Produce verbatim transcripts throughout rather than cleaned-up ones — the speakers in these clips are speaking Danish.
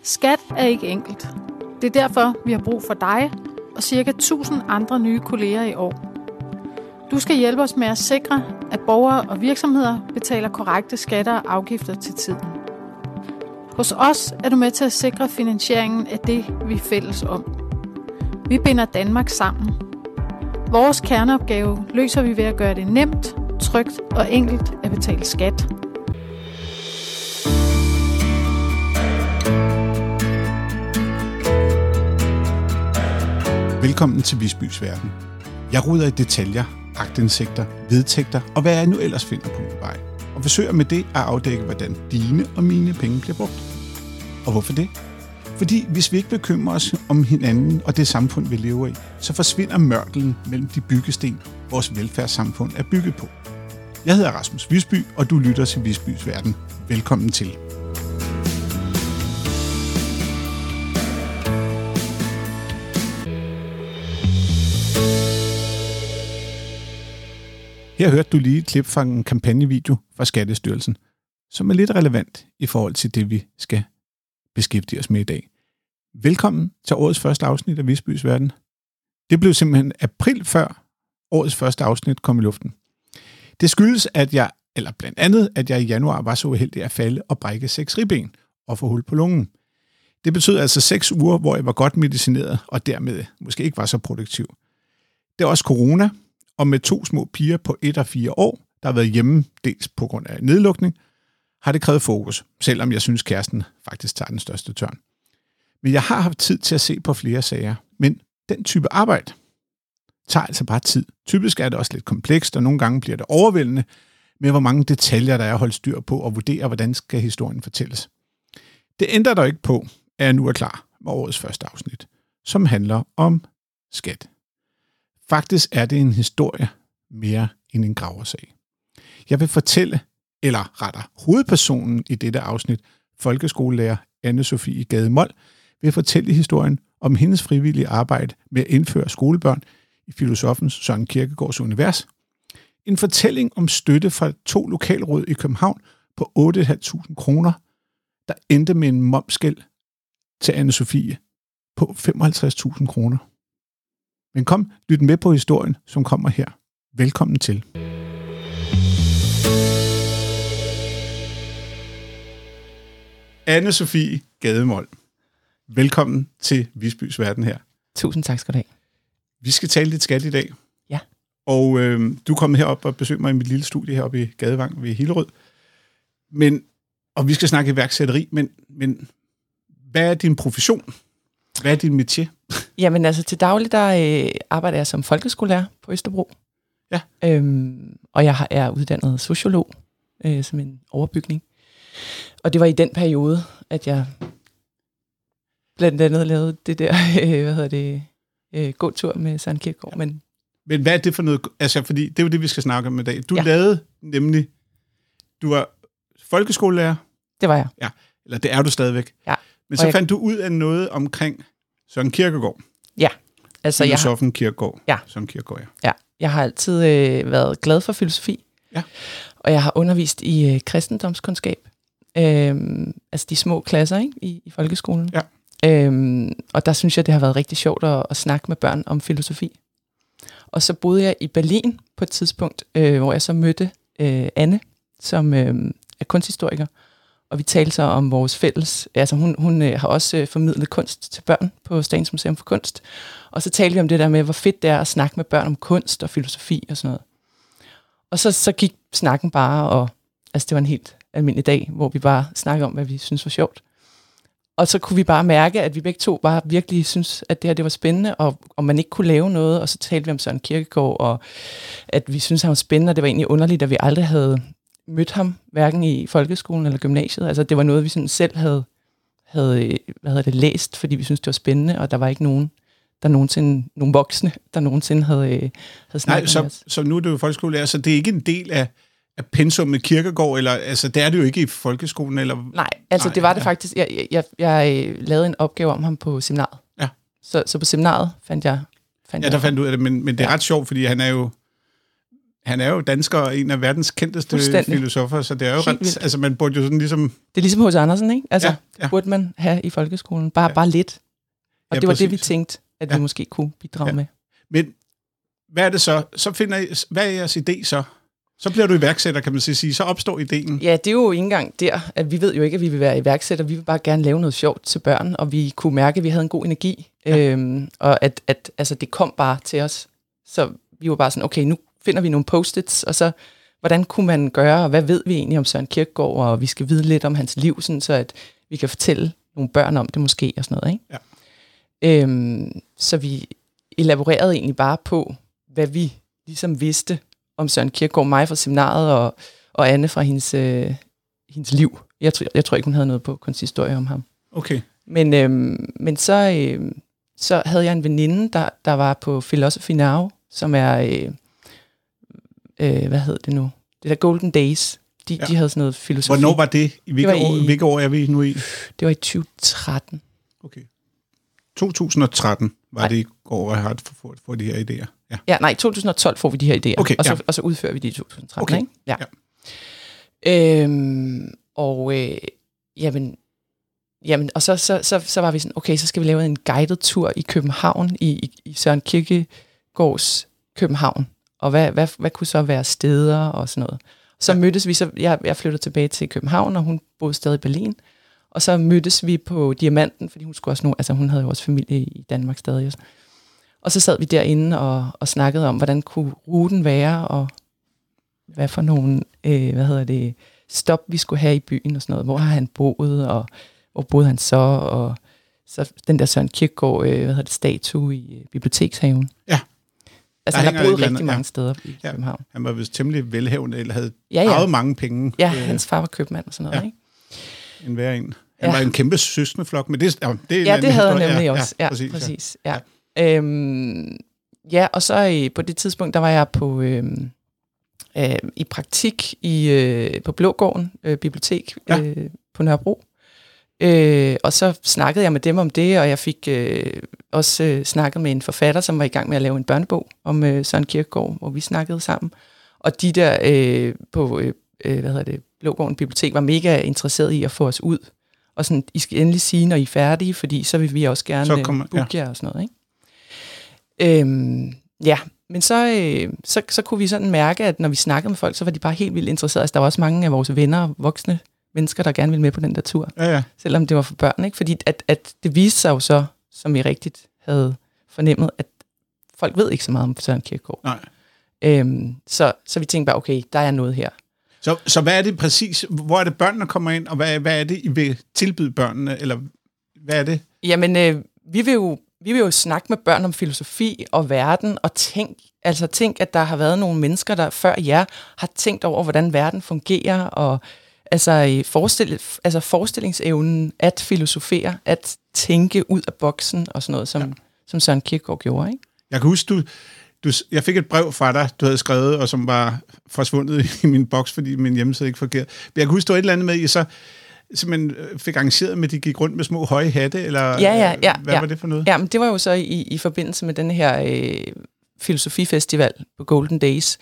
Skat er ikke enkelt. Det er derfor, vi har brug for dig og cirka tusind andre nye kolleger i år. Du skal hjælpe os med at sikre, at borgere og virksomheder betaler korrekte skatter og afgifter til tiden. Hos os er du med til at sikre finansieringen af det, vi er fælles om. Vi binder Danmark sammen. Vores kerneopgave løser vi ved at gøre det nemt, trygt og enkelt at betale skat. Velkommen til Visbys Verden. Jeg ruder i detaljer, aktindsigter, vedtægter og hvad jeg nu ellers finder på min vej. Og forsøger med det at afdække, hvordan dine og mine penge bliver brugt. Og hvorfor det? Fordi hvis vi ikke bekymrer os om hinanden og det samfund, vi lever i, så forsvinder mørkelen mellem de byggesten, vores velfærdssamfund er bygget på. Jeg hedder Rasmus Visby, og du lytter til Visbys Verden. Velkommen til. Her hørte du lige et klip fra en kampagnevideo fra Skattestyrelsen, som er lidt relevant i forhold til det, vi skal beskæftige os med i dag. Velkommen til årets første afsnit af Visbys Verden. Det blev simpelthen april før årets første afsnit kom i luften. Det skyldes, at jeg, eller blandt andet, at jeg i januar var så uheldig at falde og brække seks ribben og få hul på lungen. Det betød altså seks uger, hvor jeg var godt medicineret og dermed måske ikke var så produktiv. Det er også corona, og med to små piger på et og fire år, der har været hjemme dels på grund af nedlukning, har det krævet fokus, selvom jeg synes, kæresten faktisk tager den største tørn. Men jeg har haft tid til at se på flere sager, men den type arbejde tager altså bare tid. Typisk er det også lidt komplekst, og nogle gange bliver det overvældende med, hvor mange detaljer der er at holde styr på og vurdere, hvordan skal historien fortælles. Det ændrer dog ikke på, at jeg nu er klar med årets første afsnit, som handler om skat. Faktisk er det en historie mere end en graversag. Jeg vil fortælle, eller retter hovedpersonen i dette afsnit, folkeskolelærer Anne-Sophie Gade-Mold, vil fortælle historien om hendes frivillige arbejde med at indføre skolebørn i filosofens Søren Kierkegaards univers. En fortælling om støtte fra to lokalråd i København på otte tusind fem hundrede kroner, der endte med en momsgæld til Anne-Sophie på femoghalvtreds tusind kroner. Men kom, lyt med på historien, som kommer her. Velkommen til. Anne-Sophie Gade-Mold. Velkommen til Visbys Verden her. Tusind tak skal du have. Vi skal tale lidt skat i dag. Ja. Og øh, du kom herop og besøgte mig i mit lille studie heroppe i Gadevang ved Hillerød. Men, og vi skal snakke iværksætteri, men, men hvad er din profession? Hvad er din métier? Jamen altså til daglig, der øh, arbejder jeg som folkeskolelærer på Østerbro. Ja. Øhm, og jeg er uddannet sociolog øh, som en overbygning. Og det var i den periode, at jeg blandt andet lavede det der, øh, hvad hedder det, øh, gåtur med Søren Kierkegaard. Ja. Men, Men hvad er det for noget? Altså, fordi det er jo det, vi skal snakke om i dag. Du ja. lavede nemlig, du var folkeskolelærer. Det var jeg. Ja, eller det er du stadigvæk. Ja. Men så jeg... fandt du ud af noget omkring Søren Kierkegaard. Ja. Altså, Filosofen jeg har... Kierkegaard. Ja. Søren Kierkegaard, ja. Ja. Jeg har altid øh, været glad for filosofi. Ja. Og jeg har undervist i øh, kristendomskundskab. Øhm, altså de små klasser, ikke? I, i folkeskolen. Ja. Øhm, og der synes jeg, det har været rigtig sjovt at, at snakke med børn om filosofi. Og så boede jeg i Berlin på et tidspunkt, øh, hvor jeg så mødte øh, Anne, som øh, er kunsthistoriker. Og vi talte så om vores fælles... Altså hun, hun øh, har også øh, formidlet kunst til børn på Statens Museum for Kunst. Og så talte vi om det der med, hvor fedt det er at snakke med børn om kunst og filosofi og sådan noget. Og så, så gik snakken bare, og altså det var en helt almindelig dag, hvor vi bare snakkede om, hvad vi synes var sjovt. Og så kunne vi bare mærke, at vi begge to bare virkelig synes, at det her det var spændende, og, og man ikke kunne lave noget. Og så talte vi om Søren Kierkegaard, og at vi synes han var spændende, og det var egentlig underligt, at vi aldrig havde mødt ham, hverken i folkeskolen eller gymnasiet. Altså det var noget, vi sådan selv havde, havde hvad hedder det, læst, fordi vi synes det var spændende, og der var ikke nogen, der nogensinde, nogen voksne, der nogensinde havde, havde snakket Nej, med så, os. så nu er du jo folkeskolelærer, så det er ikke en del af, af pensum med Kierkegaard, eller altså det er det jo ikke i folkeskolen, eller... Nej, altså Nej, det var det ja. faktisk. Jeg, jeg, jeg, jeg lavede en opgave om ham på seminaret. Ja. Så, så på seminaret fandt jeg... Fandt ja, der fandt du ud af det, men, men det er ja. ret sjovt, fordi han er jo... han er jo dansker og en af verdens kendteste filosofer, så det er jo ret, vildt. Altså man burde jo sådan ligesom... Det er ligesom hos Andersen, ikke? Altså, ja, ja. burde man have i folkeskolen. Bare, ja. bare lidt. Og ja, det var præcis. Det, vi tænkte, at ja. vi måske kunne bidrage ja. med. Men hvad er det så? Så finder I, hvad er jeres idé så? Så bliver du iværksætter, kan man sige. Så opstår ideen. Ja, det er jo ikke engang der, at vi ved jo ikke, at vi vil være iværksætter. Vi vil bare gerne lave noget sjovt til børn, og vi kunne mærke, at vi havde en god energi. Ja. Øhm, og at, at altså, det kom bare til os. Så vi var bare sådan, okay, nu finder vi nogle post-its, og så, hvordan kunne man gøre, og hvad ved vi egentlig om Søren Kierkegaard, og vi skal vide lidt om hans liv, sådan, så at vi kan fortælle nogle børn om det måske, og sådan noget, ikke? Ja. Øhm, så vi elaborerede egentlig bare på, hvad vi ligesom vidste om Søren Kierkegaard, mig fra seminaret, og, og Anne fra hendes, øh, hendes liv. Jeg, tror, jeg tror ikke, hun havde noget på kunsthistorie om ham. Okay. Men, øhm, men så, øh, så havde jeg en veninde, der, der var på Philosophy Now, som er... Øh, Øh, hvad hed det nu? Det der Golden Days. De, ja. de havde sådan noget filosofi. Hvornår var det? I hvilke, det var år, i, hvilke år er vi nu i? Det var i tyve tretten. Okay. to tusind og tretten var nej. det år, hvor jeg har fået for de her idéer. Ja. ja, nej, to tusind og tolv får vi de her idéer. Okay, og, så, ja. og så udfører vi de i to tusind og tretten. Okay. Ikke? Ja. ja. Øhm, og øh, jamen, jamen, og så, så, så, så var vi sådan, okay, så skal vi lave en guided tur i København, i, i, i Søren Kierkegaards København. Og hvad, hvad, hvad kunne så være steder og sådan noget. Så ja. mødtes vi, så jeg, jeg flyttede tilbage til København, og hun boede stadig i Berlin. Og så mødtes vi på Diamanten, fordi hun skulle også nu, altså hun havde jo også familie i Danmark stadig. Og, og så sad vi derinde og, og snakkede om, hvordan kunne ruten være, og hvad for nogle, øh, hvad hedder det, stop vi skulle have i byen og sådan noget. Hvor har han boet, og hvor boede han så, og så den der Søren Kierkegaard, øh, hvad hedder det, statue i øh, Bibliotekshaven. Ja. Altså, der han har boet rigtig andet, mange ja. steder i ja. København. Han var vist temmelig velhævende, eller havde ja, ja. arvet mange penge. Ja, øh, hans far var købmand og sådan noget, ja. ikke? En hver en. Han ja. var en kæmpe søskendeflok, men det, ja, det er en ja, det havde han nemlig ja, også. Ja, ja, præcis. præcis ja. Ja. Øhm, ja, og så øh, på det tidspunkt, der var jeg på øh, øh, i praktik i øh, på Blågården øh, bibliotek ja. øh, på Nørrebro. Øh, og så snakkede jeg med dem om det, og jeg fik øh, også øh, snakket med en forfatter, som var i gang med at lave en børnebog om øh, Søren Kierkegaard, hvor vi snakkede sammen. Og de der øh, på øh, hvad hedder det, Blågården Bibliotek var mega interesseret i at få os ud. Og sådan, I skal endelig sige, når I er færdige, fordi så vil vi også gerne kommer, booke ja. jer og sådan noget. Ikke? Øhm, ja, men så, øh, så, så kunne vi sådan mærke, at når vi snakkede med folk, så var de bare helt vildt interesserede. Altså, der var også mange af vores venner, voksne mennesker, der gerne ville med på den der tur. Ja, ja. Selvom det var for børn, ikke? Fordi at, at det viste sig jo så, som vi rigtigt havde fornemmet, at folk ved ikke så meget om Søren Kierkegaard. Nej. Øhm, så, så vi tænkte bare, okay, der er noget her. Så, så hvad er det præcis? Hvor er det børnene kommer ind, og hvad, hvad er det, I vil tilbyde børnene? Eller hvad er det? Jamen, øh, vi, vil jo, vi vil jo snakke med børn om filosofi og verden, og tænk, altså tænk, at der har været nogle mennesker, der før jer har tænkt over, hvordan verden fungerer, og altså, forestil, altså forestillingsevnen at filosofere, at tænke ud af boksen og sådan noget, som, ja. som Søren Kierkegaard gjorde, ikke? Jeg kan huske, du, du, jeg fik et brev fra dig, du havde skrevet, og som var forsvundet i min boks, fordi min hjemmeside ikke fungerede. Men jeg kan huske, du var et eller andet med, I så simpelthen fik arrangeret med, at de gik rundt med små høje hatte, eller ja, ja, ja, hvad ja. var det for noget? Ja, men det var jo så i, i forbindelse med den her øh, filosofifestival på Golden Days.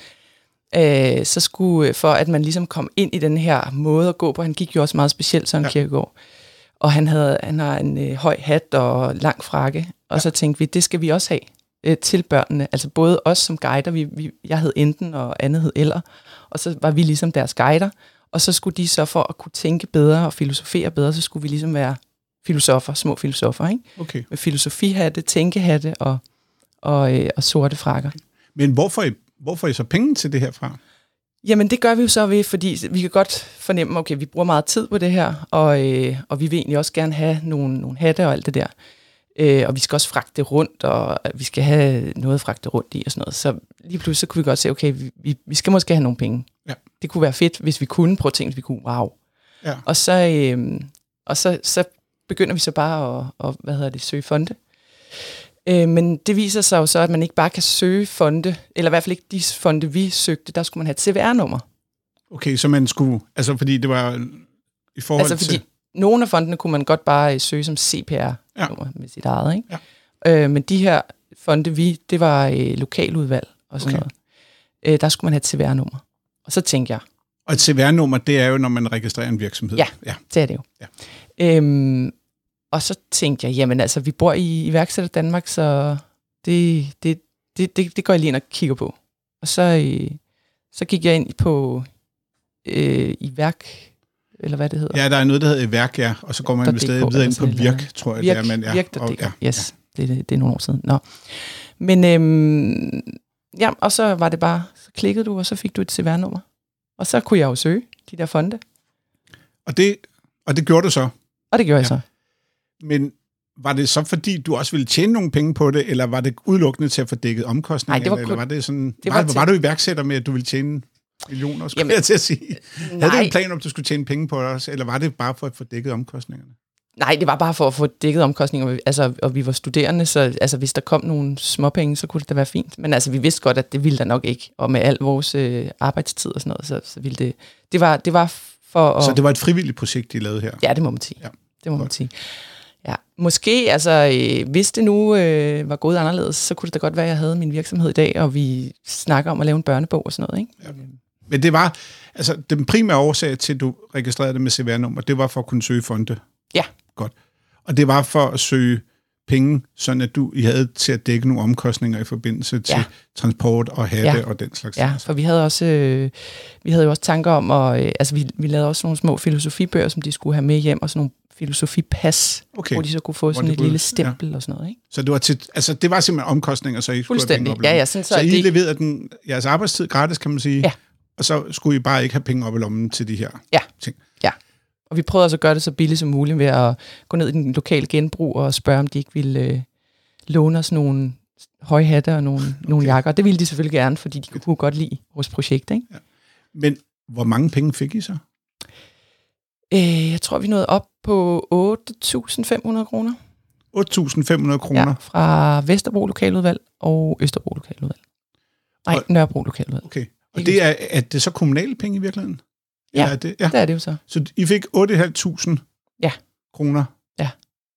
Øh, så skulle, for at man ligesom kom ind i den her måde at gå på, han gik jo også meget specielt, Søren ja. Kierkegaard. Og han, havde, han har en øh, høj hat og lang frakke, og ja. så tænkte vi, det skal vi også have øh, til børnene. Altså både os som guider, vi, vi, jeg hed Enten, og Anne hed Eller, og så var vi ligesom deres guider, og så skulle de så for at kunne tænke bedre og filosofere bedre, så skulle vi ligesom være filosofer, små filosofer, ikke? Okay. Med filosofihatte, tænkehatte og, og, øh, og sorte frakker. Men hvorfor I Hvor får I så penge til det herfra? Jamen det gør vi jo så ved, fordi vi kan godt fornemme, okay, vi bruger meget tid på det her, og, øh, og vi vil egentlig også gerne have nogle, nogle hatte og alt det der. Øh, og vi skal også fragte det rundt, og vi skal have noget at fragte rundt i og sådan noget. Så lige pludselig så kunne vi godt se, okay, vi, vi skal måske have nogle penge. Ja. Det kunne være fedt, hvis vi kunne prøve ting, hvis vi kunne. Wow. Ja. Og, så, øh, og så, så begynder vi så bare at, at hvad hedder det, søge fonde. Men det viser sig jo så, at man ikke bare kan søge fonde, eller i hvert fald ikke de fonde, vi søgte, der skulle man have et C V R-nummer. Okay, så man skulle, altså fordi det var i forhold altså, fordi til... nogle af fondene kunne man godt bare søge som C P R-nummer ja. med sit eget, ikke? Ja. Øh, men de her fonde, vi, det var øh, lokaludvalg og sådan okay. øh, der skulle man have et C V R-nummer. Og så tænkte jeg... Og et C V R-nummer, det er jo, når man registrerer en virksomhed. Ja, ja. Det er det jo. Ja. Øhm, og så tænkte jeg, jamen altså, vi bor i iværksætter Danmark, så det, det, det, det, det går jeg lige ind og kigger på. Og så, øh, så gik jeg ind på øh, i værk, eller hvad det hedder. Ja, der er noget, der hedder Værk, ja, og så går man stadig videre ind på Virk, tror jeg. Virk, det er, men, ja. Virk, og, ja, yes, ja. Det, det, det er nogle år siden. Nå. Men øhm, ja, og så var det bare, så klikkede du, og så fik du et C V R-nummer. Og så kunne jeg jo søge de der fonde. Og det, og det gjorde du så? Og det gjorde ja. jeg så. Men var det så, fordi du også ville tjene nogle penge på det, eller var det udelukkende til at få dækket omkostninger? Nej, det var kun, eller var det sådan, det var, var, var du iværksætter med, at du ville tjene millioner, skulle Jamen, jeg til at sige? Nej. Havde du en plan om, du skulle tjene penge på det også, eller var det bare for at få dækket omkostningerne? Nej, det var bare for at få dækket omkostninger, altså, og vi var studerende, så altså, hvis der kom nogle småpenge, så kunne det da være fint. Men altså, vi vidste godt, at det ville der nok ikke, og med al vores øh, arbejdstid og sådan noget, så, så ville det... Det var, det var for at... Så det var et frivilligt projekt, I lavede her? Ja, det må man sige. Ja. Det må godt. man sige. Ja, måske, altså, øh, hvis det nu øh, var gået anderledes, så kunne det da godt være, at jeg havde min virksomhed i dag, og vi snakker om at lave en børnebog og sådan noget, ikke? Ja. Men det var, altså, den primære årsag til, at du registrerede det med C V R-nummer, det var for at kunne søge fonde? Ja. Godt. Og det var for at søge penge, sådan at du I havde til at dække nogle omkostninger i forbindelse til ja. transport og hatte ja. og den slags. Ja, for vi havde også øh, vi havde jo også tanker om, og øh, altså vi, vi lavede også nogle små filosofibøger, som de skulle have med hjem, og sådan nogle filosofipas, okay. hvor de så kunne få sådan et kunne, lille stempel ja. og sådan noget, ikke? Så det var til, altså det var simpelthen omkostninger, så I skulle have penge op i ja, ja, sådan, så, så I det... leverede den, jeres arbejdstid gratis, kan man sige, ja. og så skulle I bare ikke have penge op i lommen til de her ja. ting. Ja. Og vi prøvede også at gøre det så billigt som muligt ved at gå ned i den lokale genbrug og spørge, om de ikke ville øh, låne os nogle højhatte og nogle, okay. nogle jakker. Det ville de selvfølgelig gerne, fordi de kunne godt lide vores projekt, ikke? Ja. Men hvor mange penge fik I så? Øh, jeg tror, vi nåede op på otte tusind fem hundrede kroner. otte tusind fem hundrede kroner? Ja, fra Vesterbro Lokaludvalg og Østerbro Lokaludvalg. Nej, og, Nørrebro Lokaludvalg. Okay. Og det er, er det så kommunale penge i virkeligheden? Ja, er det? ja, det er det jo så. Så I fik otte tusind fem hundrede ja. kroner? Ja.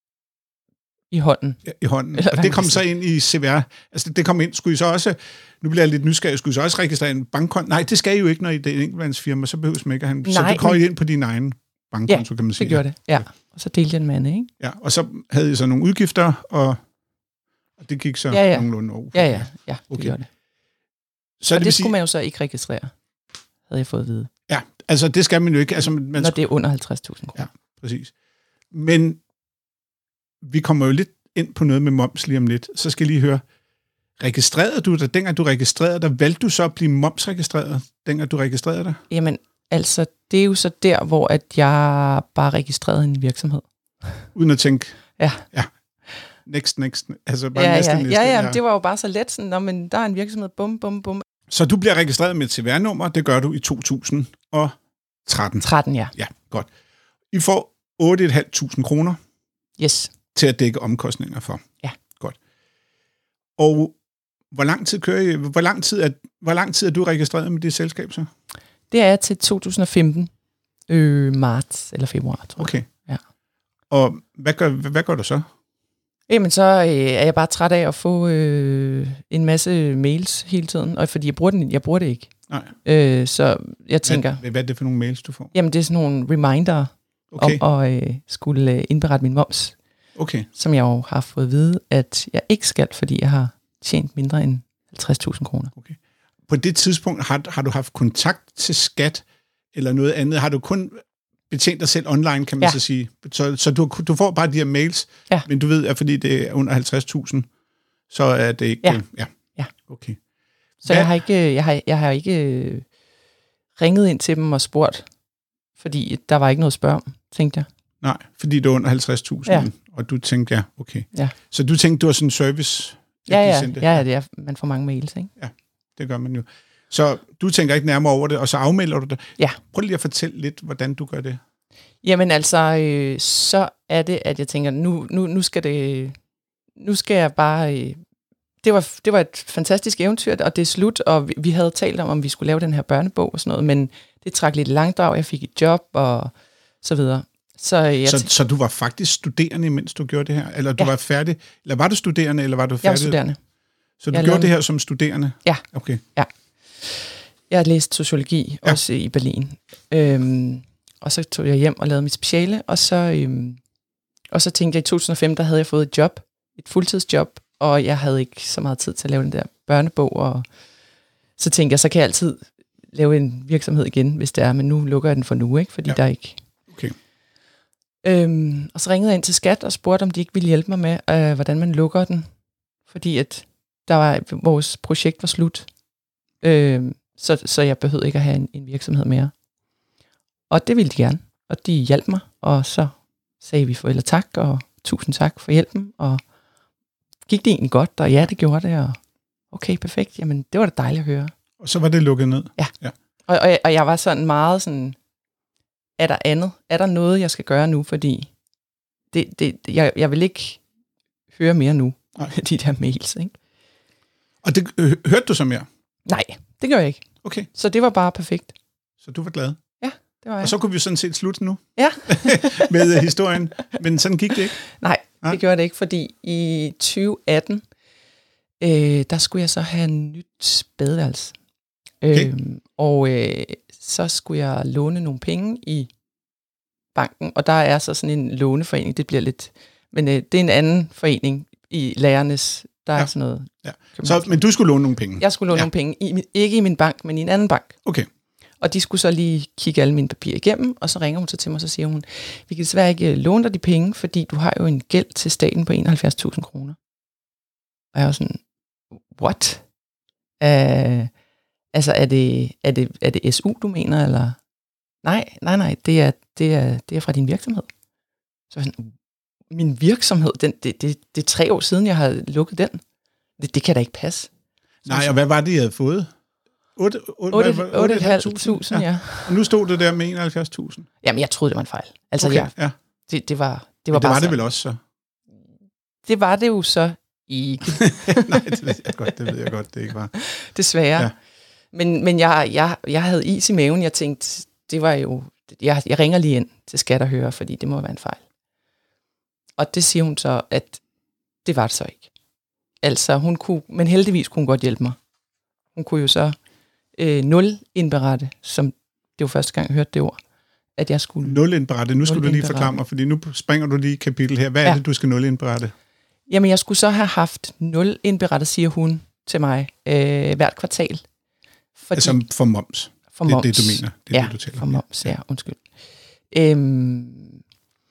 I hånden. Ja, i hånden. Eller, og det kom så ind i C V R. Altså det kom ind. Skulle I så også, nu bliver jeg lidt nysgerrig, skulle I så også registrere en bankkonto? Nej, det skal I jo ikke, når I er et enkeltmandsfirma, så behøves man ikke at have. Så det kom I ind på din egen bankkonto, ja, kan man sige. det gjorde det. Ja, og så delte jeg den med Anne, ikke? Ja, og så havde I så nogle udgifter, og, og det gik så ja, ja. nogenlunde over. Ja, ja, ja, det okay. gjorde det. Så og det, det sige, skulle man jo så ikke registrere, havde jeg fået at vide. Ja, altså det skal man jo ikke. Altså, man når det er under halvtreds tusind kroner. Ja, præcis. Men vi kommer jo lidt ind på noget med moms lige om lidt. Så skal jeg lige høre, registrerede du dig, dengang du registrerede dig, valgte du så at blive momsregistreret, dengang du registrerede dig? Jamen, altså, det er jo så der, hvor at jeg bare registrerede en virksomhed. Uden at tænke? Ja. Ja. Next, next. Altså bare ja, næste, ja. næste. Ja, ja, ja, det var jo bare så let, sådan, nå, men der er en virksomhed, bum, bum, bum. Så du bliver registreret med et C V R-nummer, det gør du i to tusind og tretten. tretten, ja. Ja, godt. I får otte tusind fem hundrede kroner. Yes. Til at dække omkostninger for. Ja. Godt. Og hvor lang tid kører I, hvor lang tid er, hvor lang tid er du registreret med det selskab så? Det er til to tusind og femten, øh, marts eller februar, tror jeg. Okay. Ja. Og hvad gør, hvad gør du så? Jamen, så øh, er jeg bare træt af at få øh, en masse mails hele tiden, og fordi jeg bruger, den, jeg bruger det ikke. Nej. Øh, så jeg tænker... Hvad, hvad er det for nogle mails, du får? Jamen, det er sådan nogle reminder okay. om at øh, skulle indberette min moms. Okay. Som jeg jo har fået at vide, at jeg ikke skal, fordi jeg har tjent mindre end halvtreds tusind kroner. Okay. På det tidspunkt, har, har du haft kontakt til skat eller noget andet? Har du kun betjent dig selv online, kan man ja. så sige? Så, så du, du får bare de her mails, ja. men du ved, at fordi det er under halvtreds tusind, så er det ikke... Ja. ja. ja. Okay. Så jeg har ikke, jeg har, jeg har ikke ringet ind til dem og spurgt, fordi der var ikke noget at spørge om, tænkte jeg. Nej, fordi det er under halvtreds tusind, ja. og du tænkte, ja, okay. Ja. Så du tænkte, du var sådan en service? Ja, ja, ja, det er, man får mange mails, ikke? Ja, det gør man jo. Så du tænker ikke nærmere over det, og så afmelder du det? Ja. Prøv lige at fortælle lidt, hvordan du gør det. Jamen altså, øh, så er det, at jeg tænker, nu, nu, nu skal det, nu skal jeg bare... Øh, det var, det var et fantastisk eventyr, og det er slut, og vi, vi havde talt om, om vi skulle lave den her børnebog og sådan noget, men det trak lidt langdrag, jeg fik et job og så videre. Så, jeg så, så du var faktisk studerende, mens du gjorde det her? Eller du ja. var færdig? Eller var du studerende, eller var du færdig? Jeg var studerende. Så du jeg gjorde lavede... det her som studerende? Ja. Okay. Ja. Jeg læste sociologi, ja. også i Berlin. Øhm, og så tog jeg hjem og lavede mit speciale, og så, øhm, og så tænkte jeg, i to tusind og fem, der havde jeg fået et job, et fuldtidsjob, og jeg havde ikke så meget tid til at lave den der børnebog, og så tænkte jeg, så kan jeg altid lave en virksomhed igen, hvis det er, men nu lukker jeg den for nu, ikke? Fordi ja. der er ikke... Okay. Øhm, og så ringede jeg ind til Skat og spurgte, om de ikke ville hjælpe mig med, øh, hvordan man lukker den, fordi at der var, vores projekt var slut, øhm, så, så jeg behøvede ikke at have en, en virksomhed mere. Og det ville de gerne, og de hjalp mig, og så sagde vi farvel og tak, og tusind tak for hjælpen, og gik det egentlig godt, og ja, det gjorde det, og okay, perfekt, jamen det var da dejligt at høre. Og så var det lukket ned? Ja, ja. Og, og, og jeg var sådan meget sådan, er der andet? Er der noget, jeg skal gøre nu, fordi det, det, jeg, jeg vil ikke høre mere nu, Nej. de der mails, ikke? Og det, øh, hørte du så mere? Nej, det gør jeg ikke. Okay. Så det var bare perfekt. Så du var glad? Ja, det var jeg. Og så kunne vi jo sådan set slutte nu. Ja. med uh, historien. Men sådan gik det ikke? Nej, Nej, det gjorde det ikke, fordi i tyve atten, øh, der skulle jeg så have en nyt badeværelse. Okay. Øhm, og øh, så skulle jeg låne nogle penge i banken, og der er så sådan en låneforening, det bliver lidt, men øh, det er en anden forening i lærernes, der ja. er sådan noget. Ja. Så, men du skulle låne nogle penge? Jeg skulle låne ja. nogle penge, i, ikke i min bank, men i en anden bank. Okay. Og de skulle så lige kigge alle mine papirer igennem, og så ringer hun så til mig, og så siger hun, vi kan desværre ikke låne dig de penge, fordi du har jo en gæld til staten på enoghalvfjerds tusind kroner. Og jeg var sådan, what? Uh, altså, er det, er, det, er det S U, du mener, eller? Nej, nej, nej, det er, det er, det er fra din virksomhed. Så jeg sådan, min virksomhed, den, det, det, det er tre år siden, jeg har lukket den. Det, det kan da ikke passe. Nej, og hvad var det, jeg havde fået? otte komma fem tusind, ja. Og nu stod det der med enoghalvfjerds tusind. Jamen, jeg troede, det var en fejl. Altså, okay, jeg, ja. det, det var, det var Men det bare var så. det vel også så? Det var det jo så ikke. Nej, det ved jeg godt, det ved jeg godt, det ikke var. Desværre. Ja. Men, men jeg, jeg, jeg havde is i maven. Jeg tænkte, det var jo... Jeg, jeg ringer lige ind til Skat og hører, fordi det må være en fejl. Og det siger hun så, at det var det så ikke. Altså, hun kunne... Men heldigvis kunne hun godt hjælpe mig. Hun kunne jo så øh, nul indberette, som det var første gang, jeg hørte det ord, at jeg skulle... Nul indberette. Nu skal du lige forklare mig, fordi nu springer du lige kapitel her. Hvad ja. er det, du skal nul indberette? Jamen, jeg skulle så have haft nul indberettet, siger hun til mig, øh, hvert kvartal. Fordi, altså for moms? For det moms. er det, du mener? Det er ja, det, du taler for moms, ja, ja undskyld. Øhm,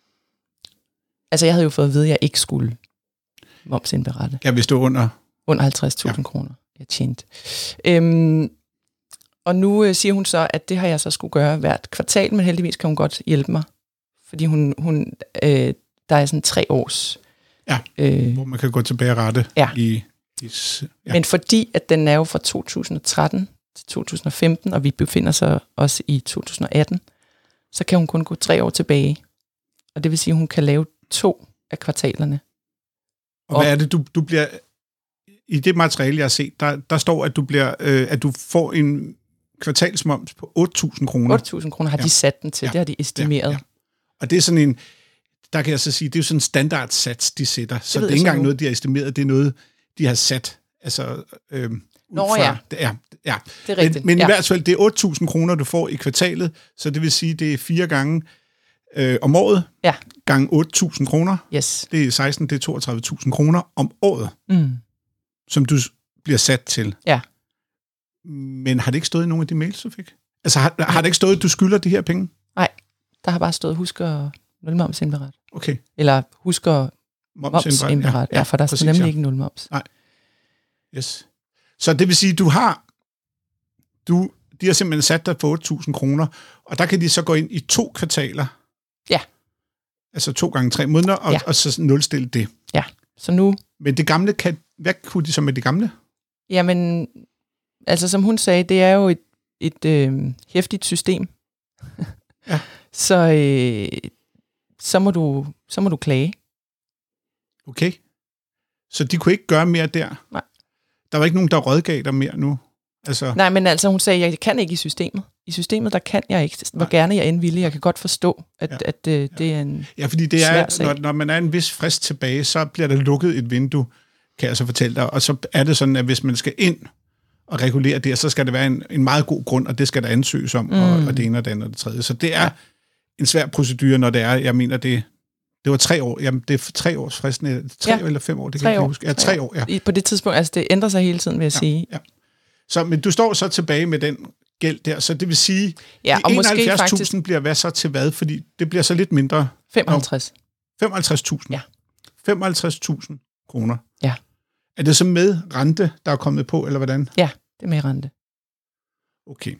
altså, jeg havde jo fået at vide, at jeg ikke skulle moms indberette. Ja, hvis du er under... Under halvtreds tusind ja. kroner, jeg tjente. Øhm, og nu øh, siger hun så, at det har jeg så skulle gøre hvert kvartal, men heldigvis kan hun godt hjælpe mig. Fordi hun, hun øh, der er sådan tre års... Ja, øh, hvor man kan gå tilbage og rette. Ja. I, i, ja. Men fordi, at den er jo fra to tusind og tretten til to tusind og femten, og vi befinder sig også i to tusind og atten, så kan hun kun gå tre år tilbage. Og det vil sige, at hun kan lave to af kvartalerne. Og, og hvad er det, du, du bliver... I det materiale, jeg har set, der, der står, at du, bliver, øh, at du får en kvartalsmoms på otte tusind kroner. otte tusind kroner har ja. de sat den til, ja. det har de estimeret. Ja. Ja. Og det er sådan en... Der kan jeg så sige, det er jo sådan en standardsats, de sætter. Så det, det er ikke engang noget, de har estimeret, det er noget, de har sat. Altså, øhm, Nå fra, ja. Det er, ja. Det er rigtigt. Men, men ja. i hvert fald, det er otte tusind kroner, du får i kvartalet, så det vil sige, det er fire gange øh, om året, ja. gange otte tusind kroner. Yes. Det er seksten, det er toogtredive tusind kroner om året, mm. som du bliver sat til. Ja. Men har det ikke stået i nogle af de mails, du fik? Altså, har, har det ikke stået, at du skylder de her penge? Nej, der har bare stået, husk at nulmoms indberet. Okay. Eller husk at moms indberet. Ja, ja, for der er nemlig ja. ikke nulmoms. Nej. Yes. Så det vil sige, du har, du, de har simpelthen sat dig på otte tusind kroner, og der kan de så gå ind i to kvartaler. Ja. Altså to gange tre måneder, og, ja. og så nulstille det. Ja, så nu... Men det gamle, kan, hvad kunne de så med det gamle? Jamen, altså som hun sagde, det er jo et, et øh, hæftigt system. Ja. Så, øh, så, må du, så må du klage. Okay. Så de kunne ikke gøre mere der? Nej. Der var ikke nogen, der rådgav dig mere nu? Altså... Nej, men altså hun sagde, jeg kan ikke i systemet. I systemet, der kan jeg ikke. Hvor gerne jeg end ville. Jeg kan godt forstå, at, ja. at, at øh, det er en Ja, fordi det er, når, når man er en vis frist tilbage, så bliver der lukket et vindue, kan jeg så fortælle dig. Og så er det sådan, at hvis man skal ind at regulere det, og så skal det være en, en meget god grund, og det skal der ansøges om, mm. og, og det ene og det andet og det tredje. Så det er ja. en svær procedure, når det er, jeg mener, det, det var tre år, jamen det er tre års fristen, tre ja. eller fem år, det kan jeg ikke huske. Ja, tre år, ja. På det tidspunkt, altså det ændrer sig hele tiden, vil jeg ja, sige. Ja. Så, men du står så tilbage med den gæld der, så det vil sige, ja, de enoghalvfjerds tusind bliver hvad så til hvad, fordi det bliver så lidt mindre. femoghalvtreds. femoghalvtreds tusind? Ja. femoghalvtreds tusind kroner? Ja. Er det så med rente, der er kommet på, eller hvordan? Ja, det er med rente. Okay.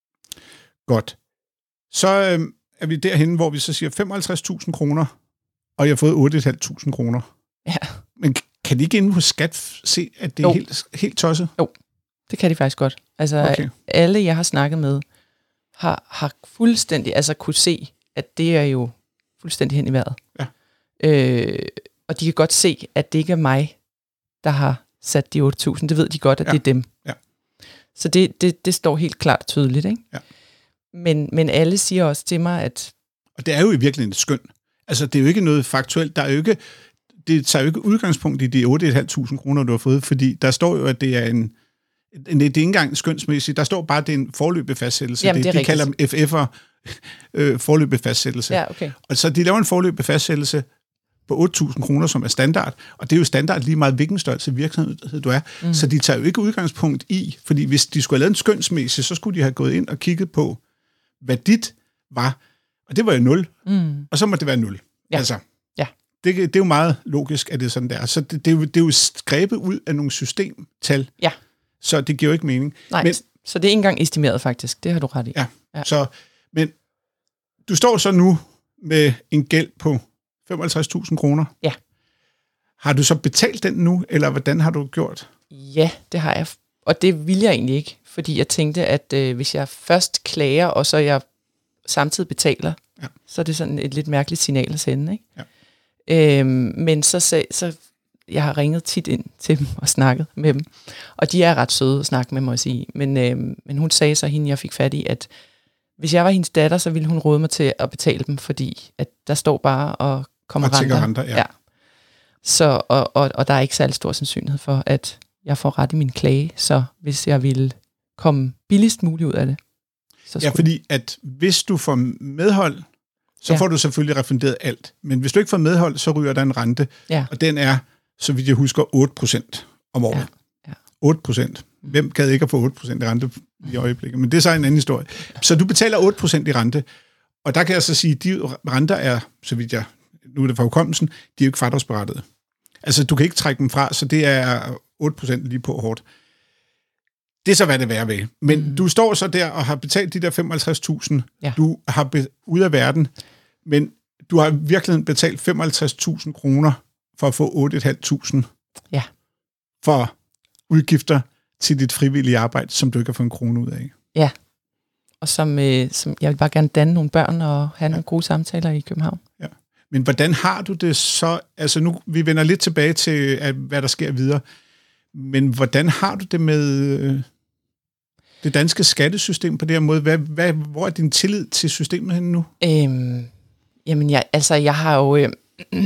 Godt. Så øh, er vi derhen, hvor vi så siger femoghalvtreds tusind kroner, og jeg har fået otte tusind fem hundrede kroner. Ja. Men kan de ikke inde på skat se, at det er helt, helt tosset? Jo, det kan de faktisk godt. Altså, okay. Alle, jeg har snakket med, har, har fuldstændig altså kunne se, at det er jo fuldstændig hen i vejret. Ja. Øh, og de kan godt se, at det ikke er mig, der har sat de otte tusind. Det ved de godt, at ja. det er dem. Ja. Så det, det, det står helt klart og tydeligt, ikke? Ja. Men, men alle siger også til mig, at... Og det er jo i virkeligheden et skøn. Altså, det er jo ikke noget faktuelt. Der er jo ikke, det tager jo ikke udgangspunkt i de otte tusind fem hundrede kroner, du har fået, fordi der står jo, at det er en... Det er ikke engang skønsmæssigt. Der står bare, at det er en forløbig fastsættelse. Jamen, det, det de kalder dem F F'er øh, forløbig fastsættelse. Ja, okay. Og så de laver en forløbig fastsættelse på otte tusind kroner, som er standard. Og det er jo standard lige meget, hvilken størrelse virksomhed du er. Mm. Så de tager jo ikke udgangspunkt i, fordi hvis de skulle have lavet en skønsmæssigt, så skulle de have gået ind og kigget på, hvad dit var. Og det var jo nul. Mm. Og så må det være nul. Ja. Altså, ja. Det, det er jo meget logisk, at det er sådan der. Så det, det, er, jo, det er jo skrebet ud af nogle systemtal. Ja. Så det giver jo ikke mening. Nej, men, så det er ikke engang estimeret faktisk. Det har du ret i. Ja, ja. Så, men du står så nu med en gæld på femoghalvtreds tusind kroner. Ja. Har du så betalt den nu, eller hvordan har du gjort? Ja, det har jeg. Og det vil jeg egentlig ikke, fordi jeg tænkte, at øh, hvis jeg først klager, og så jeg samtidig betaler, ja. så er det sådan et lidt mærkeligt signal at sende, ikke? Ja. Øhm, men så, så, så jeg har ringet tit ind til dem og snakket med dem, og de er ret søde at snakke med, må jeg sige. Men, øhm, men hun sagde så, hende jeg fik fat i, at hvis jeg var hendes datter, så ville hun råde mig til at betale dem, fordi at der står bare og kommer og renter. renter ja. Ja. Så, og, og, og der er ikke særlig stor sandsynlighed for, at jeg får ret i min klage, så hvis jeg ville komme billigst muligt ud af det. Så ja, fordi at hvis du får medhold, så ja. får du selvfølgelig refunderet alt. Men hvis du ikke får medhold, så ryger der en rente, ja. og den er, så vidt jeg husker, otte procent om året. Ja. Ja. otte procent. Hvem kan ikke få otte procent i rente i øjeblikket? Men det er så en anden historie. Så du betaler otte procent i rente, og der kan jeg så sige, at de renter er, så vidt jeg, nu er det fra hukommelsen, de er jo ikke fradragsberettede. Altså, du kan ikke trække dem fra, så det er otte procent lige på hårdt. Det er så, hvad det er ved. Men mm. du står så der og har betalt de der femoghalvtreds tusind. Ja. Du har be- ud af verden, men du har virkelig betalt femoghalvtreds tusind kroner for at få otte tusind fem hundrede ja. for udgifter til dit frivillige arbejde, som du ikke har fået en krone ud af. Ja, og som, øh, som jeg vil bare gerne danne nogle børn og have ja. nogle gode samtaler i København. Ja. Men hvordan har du det så? Altså nu, vi vender lidt tilbage til, at, hvad der sker videre. Men hvordan har du det med øh, det danske skattesystem på den her måde? Hvad, hvad, hvor er din tillid til systemet henne nu? Øhm, jamen, jeg, altså, jeg har jo... Øh,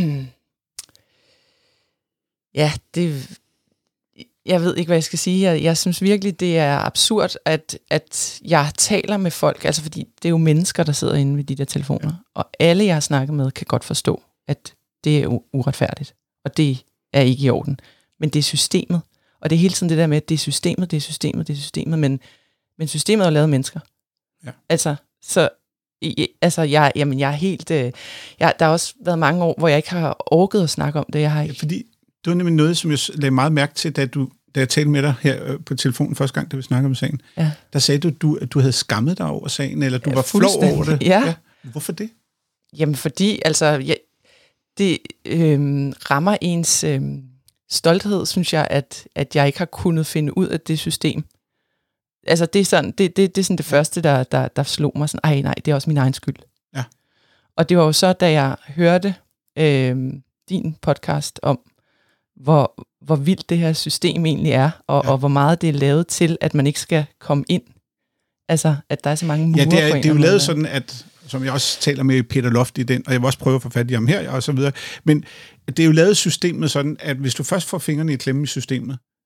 ja, det... Jeg ved ikke, hvad jeg skal sige. Jeg, jeg synes virkelig, det er absurd, at, at jeg taler med folk, altså fordi det er jo mennesker, der sidder inde ved de der telefoner, ja. og alle, jeg har snakket med, kan godt forstå, at det er u- uretfærdigt, og det er ikke i orden. Men det er systemet, og det er hele tiden det der med, at det er systemet, det er systemet, det er systemet, men, men systemet er lavet mennesker. Ja. Altså, så i, altså jeg, jamen, jeg er helt... Øh, jeg, der har også været mange år, hvor jeg ikke har orket at snakke om det. Jeg har ikke... Ja, fordi det var nemlig noget, som jeg lagde meget mærke til, da, du, da jeg talte med dig her på telefonen første gang, da vi snakkede om sagen. Ja. Der sagde du, du, at du havde skammet dig over sagen, eller du ja, var flov over det. Ja. Ja. Hvorfor det? Jamen fordi, altså, jeg, det øh, rammer ens øh, stolthed, synes jeg, at, at jeg ikke har kunnet finde ud af det system. Altså det er sådan det, det, det, er sådan det første, der, der, der slog mig sådan, ej nej, det er også min egen skyld. Ja. Og det var jo så, da jeg hørte øh, din podcast om, hvor, hvor vildt det her system egentlig er, og, ja. og hvor meget det er lavet til, at man ikke skal komme ind. Altså, at der er så mange mure. Ja, det er, på det er jo lavet sådan, at, som jeg også taler med Peter Loft i den, og jeg vil også prøve at få fat i ham her, og så videre, men det er jo lavet systemet sådan, at hvis du først får fingrene i klemme i systemet,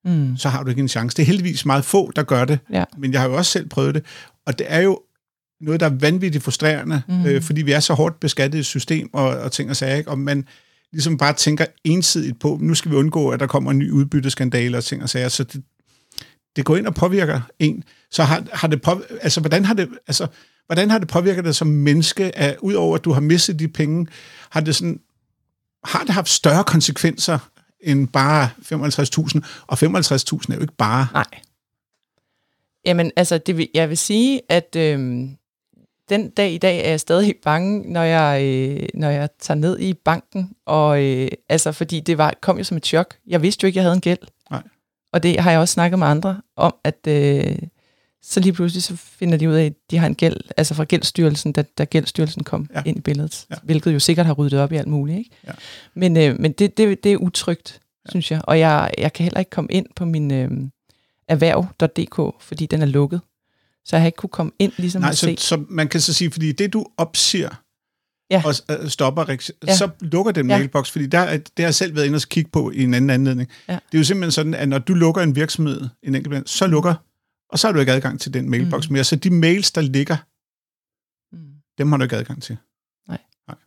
mm. så har du ikke en chance. Det er heldigvis meget få, der gør det, ja. men jeg har jo også selv prøvet det, og det er jo noget, der er vanvittigt frustrerende, mm. øh, fordi vi er så hårdt beskattet i system og, og ting og sager, ikke? Og man ligesom bare tænker ensidigt på, nu skal vi undgå, at der kommer en ny udbytteskandale og ting og sager, så det, det går ind og påvirker en. Så har, har det på, altså, hvordan har det, altså, hvordan har det påvirket dig som menneske, at udover at du har mistet de penge, har det sådan, har det haft større konsekvenser end bare femoghalvtreds tusind, og femoghalvtreds tusind er jo ikke bare. Nej. Jamen, altså, det vil, jeg vil sige, at øh, den dag i dag er jeg stadig helt bange, når jeg, øh, når jeg tager ned i banken, og øh, altså, fordi det var, kom jo som et chok. Jeg vidste jo ikke, jeg havde en gæld. Nej. Og det har jeg også snakket med andre om, at øh, så lige pludselig så finder de ud af, at de har en gæld, altså fra Gældsstyrelsen, da, da Gældsstyrelsen kom ja. ind i billedet, ja. hvilket jo sikkert har ryddet op i alt muligt. Ikke? Ja. Men, øh, men det, det, det er utrygt, ja. synes jeg. Og jeg, jeg kan heller ikke komme ind på min øh, erhverv punktum d k, fordi den er lukket. Så jeg har ikke kunne komme ind ligesom Nej, at så, se. så man kan så sige, fordi det du opsiger ja. og uh, stopper, ja. så lukker den ja. mailbox, fordi der, det har jeg selv været inde og kigge på i en anden anledning. Ja. Det er jo simpelthen sådan, at når du lukker en virksomhed, en enkelt, så lukker, og så har du ikke adgang til den mailbox mm. mere. Så de mails, der ligger, mm. dem har du ikke adgang til. Nej. Nej.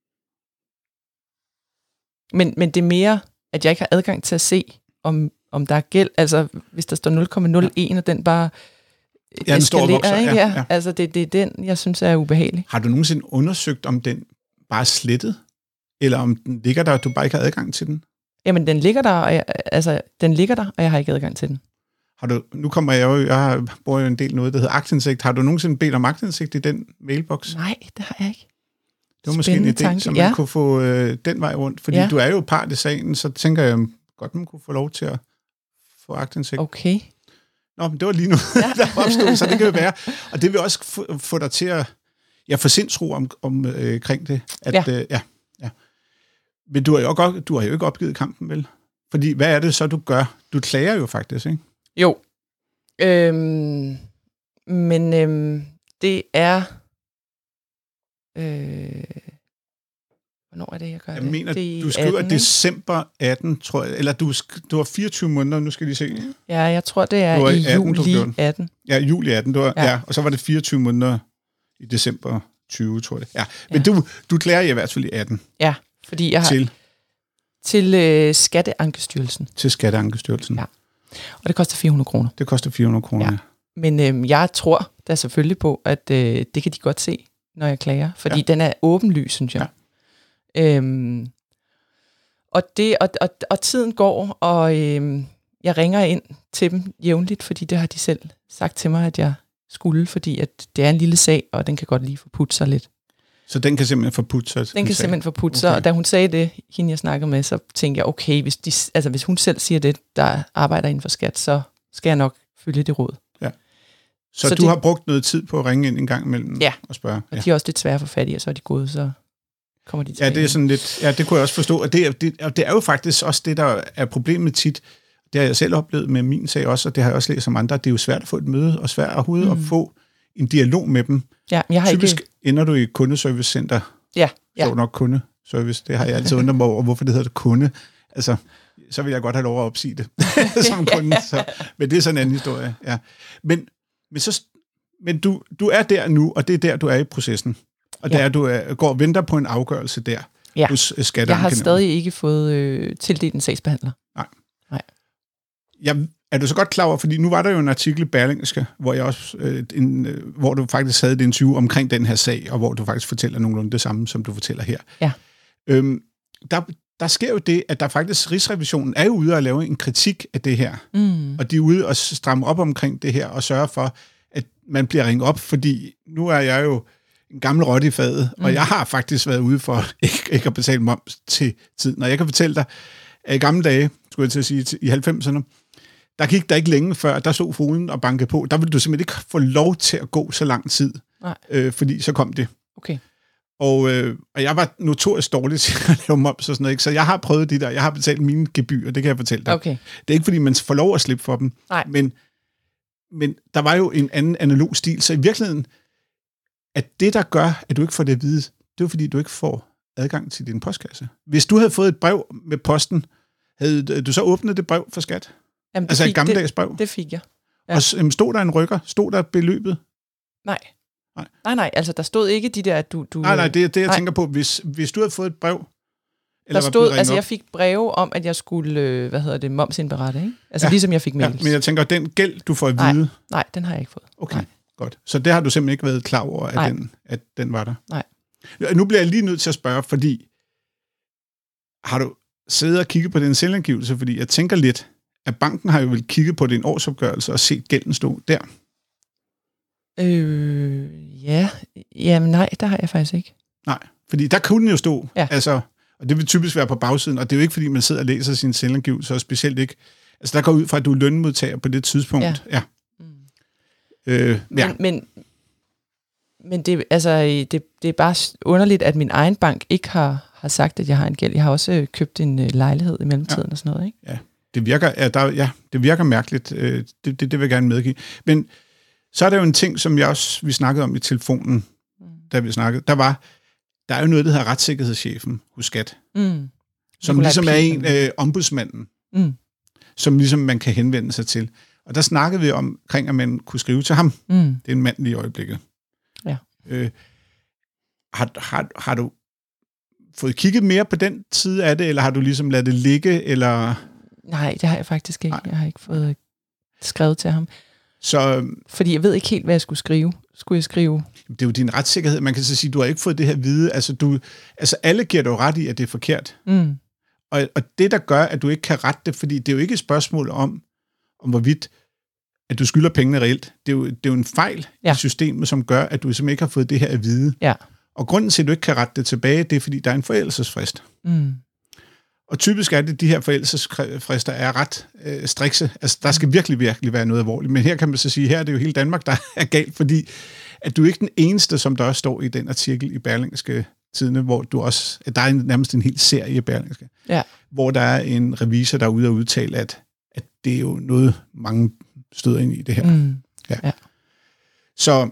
Men, men det er mere, at jeg ikke har adgang til at se, om, om der er gæld. Altså, hvis der står nul komma nul en, ja. og den bare ja, den står og vokser. Ikke? Ja, ja. ja. Altså, det, det er den, jeg synes er ubehagelig. Har du nogensinde undersøgt, om den bare er slettet? Eller om den ligger der, og du bare ikke har adgang til den? Jamen, den ligger der, og jeg, altså, den ligger der, og jeg har ikke adgang til den. Har du, nu kommer jeg jo, jeg bruger jo en del noget, der hedder aktindsigt. Har du nogensinde bedt om aktindsigt i den mailbox? Nej, det har jeg ikke. Det var måske en idé, tanke. som man ja. kunne få øh, den vej rundt. Fordi ja. du er jo part i sagen, så tænker jeg, godt man kunne få lov til at få aktindsigt. Okay. Nå, men det var lige nu, ja. der opstod, så det kan jo være. Og det vil også få, få dig til at ja, få sindsro om, om, øh, kring det. At, ja. Øh, ja, ja. Men du har, jo ikke, du har jo ikke opgivet kampen, vel? Fordi hvad er det så, du gør? Du klager jo faktisk, ikke? Jo. Øhm, men øhm, det er... Øh, hvornår er det, jeg gør jeg det? Mener, det du skriver atten, december atten, tror jeg. Eller du, du har fireogtyve måneder, nu skal vi se. Ja, jeg tror, det er i atten, juli atten. Ja, juli atten, du var, ja. ja. Og så var det fireogtyve måneder i december tyve, tror jeg. Ja, men ja. du, du klager i hvert fald i atten. Ja, fordi jeg har... Til? Til øh, Skatteankestyrelsen. Til Skatteankestyrelsen. Ja. Og det koster fire hundrede kroner. Det koster fire hundrede kroner, ja. Men øh, jeg tror da selvfølgelig på, at øh, det kan de godt se, når jeg klager. Fordi ja. den er åbenlys, synes jeg. Ja. Øhm, og, det, og, og, og tiden går, og øh, jeg ringer ind til dem jævnligt, fordi det har de selv sagt til mig, at jeg skulle, fordi at det er en lille sag, og den kan godt lige forputte sig lidt. Så den kan simpelthen forputte sig? Den kan sag. simpelthen forputte sig, okay. Og da hun sagde det, hende jeg snakkede med, så tænkte jeg, okay, hvis, de, altså, hvis hun selv siger det, der arbejder inden for skat, så skal jeg nok følge det råd. Ja. Så, så du det, har brugt noget tid på at ringe ind en gang imellem ja. og spørge? Ja, og de er også lidt svære for fattige, og så er de gode, så kommer de til. Ja, det er sådan lidt, ja, det kunne jeg også forstå, og det, er, det, og det er jo faktisk også det, der er problemet tit. Det har jeg selv oplevet med min sag også, og det har jeg også læst som andre, det er jo svært at få et møde, og svært overhovedet mm. at få en dialog med dem. Ja, jeg har Typisk ikke... ender du i et kundeservicecenter. Ja, ja. Så nok kundeservice. Det har jeg altid undret mig over, hvorfor det hedder det kunde. Altså, så vil jeg godt have lov at opsige det som kunde. Så. Men det er sådan en anden historie. Ja. Men, men, så, men du, du er der nu, og det er der, du er i processen. Og ja. der du er, går og venter på en afgørelse der ja. hos Skatteankenævnet. Jeg har stadig ikke fået øh, tildelt en sagsbehandler. Nej. Nej. Jeg, er du så godt klar over, fordi nu var der jo en artikel i Berlingske, hvor, jeg også, øh, en, øh, hvor du faktisk havde et interview omkring den her sag, og hvor du faktisk fortæller nogenlunde det samme, som du fortæller her. Ja. Øhm, der, der sker jo det, at der faktisk, Rigsrevisionen er jo ude og lave en kritik af det her. Mm. Og de er ude og stramme op omkring det her, og sørge for, at man bliver ringet op, fordi nu er jeg jo en gammel rotte i faget, mm. og jeg har faktisk været ude for ikke, ikke at betale moms til tiden. Og jeg kan fortælle dig, at i gamle dage, skulle jeg til at sige, i halvfemserne, der gik der ikke længe før, der stod fogeden og bankede på. Der ville du simpelthen ikke få lov til at gå så lang tid, øh, fordi så kom det. Okay. Og, øh, og jeg var notorisk dårlig til at lave moms og sådan noget, ikke? Så jeg har prøvet de der, jeg har betalt mine gebyrer, det kan jeg fortælle dig. Okay. Det er ikke, fordi man får lov at slippe for dem, Nej. men, men der var jo en anden analog stil, så i virkeligheden, at det, der gør, at du ikke får det at vide, det er fordi, du ikke får adgang til din postkasse. Hvis du havde fået et brev med posten, havde du så åbnet det brev for skat? Jamen, det Altså fik, et gammeldags brev? Det, det fik jeg. Ja. Og jamen, stod der en rykker? Stod der beløbet? Nej. Nej, nej, nej altså der stod ikke de der, at du... du nej, nej, det er det, jeg nej. tænker på. Hvis, hvis du havde fået et brev... Der stod, altså op. Jeg fik breve om, at jeg skulle, øh, hvad hedder det, momsindberette, ikke? Altså ja. Ligesom jeg fik mails. Ja, men jeg tænker, den gæld, du får at vide... Nej, nej den har jeg ikke fået. Okay, nej. Godt. Så det har du simpelthen ikke været klar over, at, den, at den var der? Nej. Nu bliver jeg lige nødt til at spørge, fordi... Har du siddet og kigget på din selvangivelse? Fordi jeg tænker lidt, at banken har jo vel kigget på din årsopgørelse og set gælden stå der. Øh, ja. Jamen nej, der har jeg faktisk ikke. Nej, fordi der kunne den jo stå. Ja. Altså, og det vil typisk være på bagsiden, og det er jo ikke, fordi man sidder og læser sin selvangivelse, og specielt ikke... Altså, der går ud fra, at du er lønmodtager på det tidspunkt. Ja. ja. Mm. Øh, ja. Men, men, men det, altså, det, det er bare underligt, at min egen bank ikke har, har sagt, at jeg har en gæld. Jeg har også købt en øh, lejlighed i mellemtiden ja. og sådan noget, ikke? Ja, det virker, ja, der, ja, det virker mærkeligt. Øh, det, det, det vil jeg gerne medgive. Men så er der jo en ting, som jeg også vi snakkede om i telefonen, mm. da vi snakkede. Der var, der er jo noget, der hedder retssikkerhedschefen hos Skat, mm. som Nikolaj ligesom Pihl. er en øh, ombudsmanden, mm. som ligesom man kan henvende sig til. Og der snakkede vi omkring, at man kunne skrive til ham. Mm. Det er en mand lige i øjeblikket. Ja. Øh, har, har, har du fået kigget mere på den side af det, eller har du ligesom ladet det ligge, eller... Nej, det har jeg faktisk ikke. Nej. Jeg har ikke fået skrevet til ham. Så, fordi jeg ved ikke helt, hvad jeg skulle skrive. Skulle jeg skrive? Det er jo din retssikkerhed. Man kan så sige, du har ikke fået det her vide. Altså, du, altså alle giver dig ret i, at det er forkert. Mm. Og, og det, der gør, at du ikke kan rette det, fordi det er jo ikke et spørgsmål om, om hvorvidt, at du skylder pengene reelt. Det er jo, det er jo en fejl ja. i systemet, som gør, at du simpelthen ikke har fået det her at vide. Ja. Og grunden til, at du ikke kan rette det tilbage, det er, fordi der er en forældelsesfrist. Mm. Og typisk er det, at de her forældelsesfrister er ret øh, strikse. Altså, der skal virkelig, virkelig være noget alvorligt. Men her kan man så sige, her er det jo hele Danmark, der er galt, fordi at du er ikke den eneste, som der også står i den artikel i Berlingske Tidende, hvor du også, at der er nærmest en hel serie i Berlingske, ja. hvor der er en revisor, der er ude og udtale, at, at det er jo noget, mange støder ind i det her. Mm. Ja. Ja. Så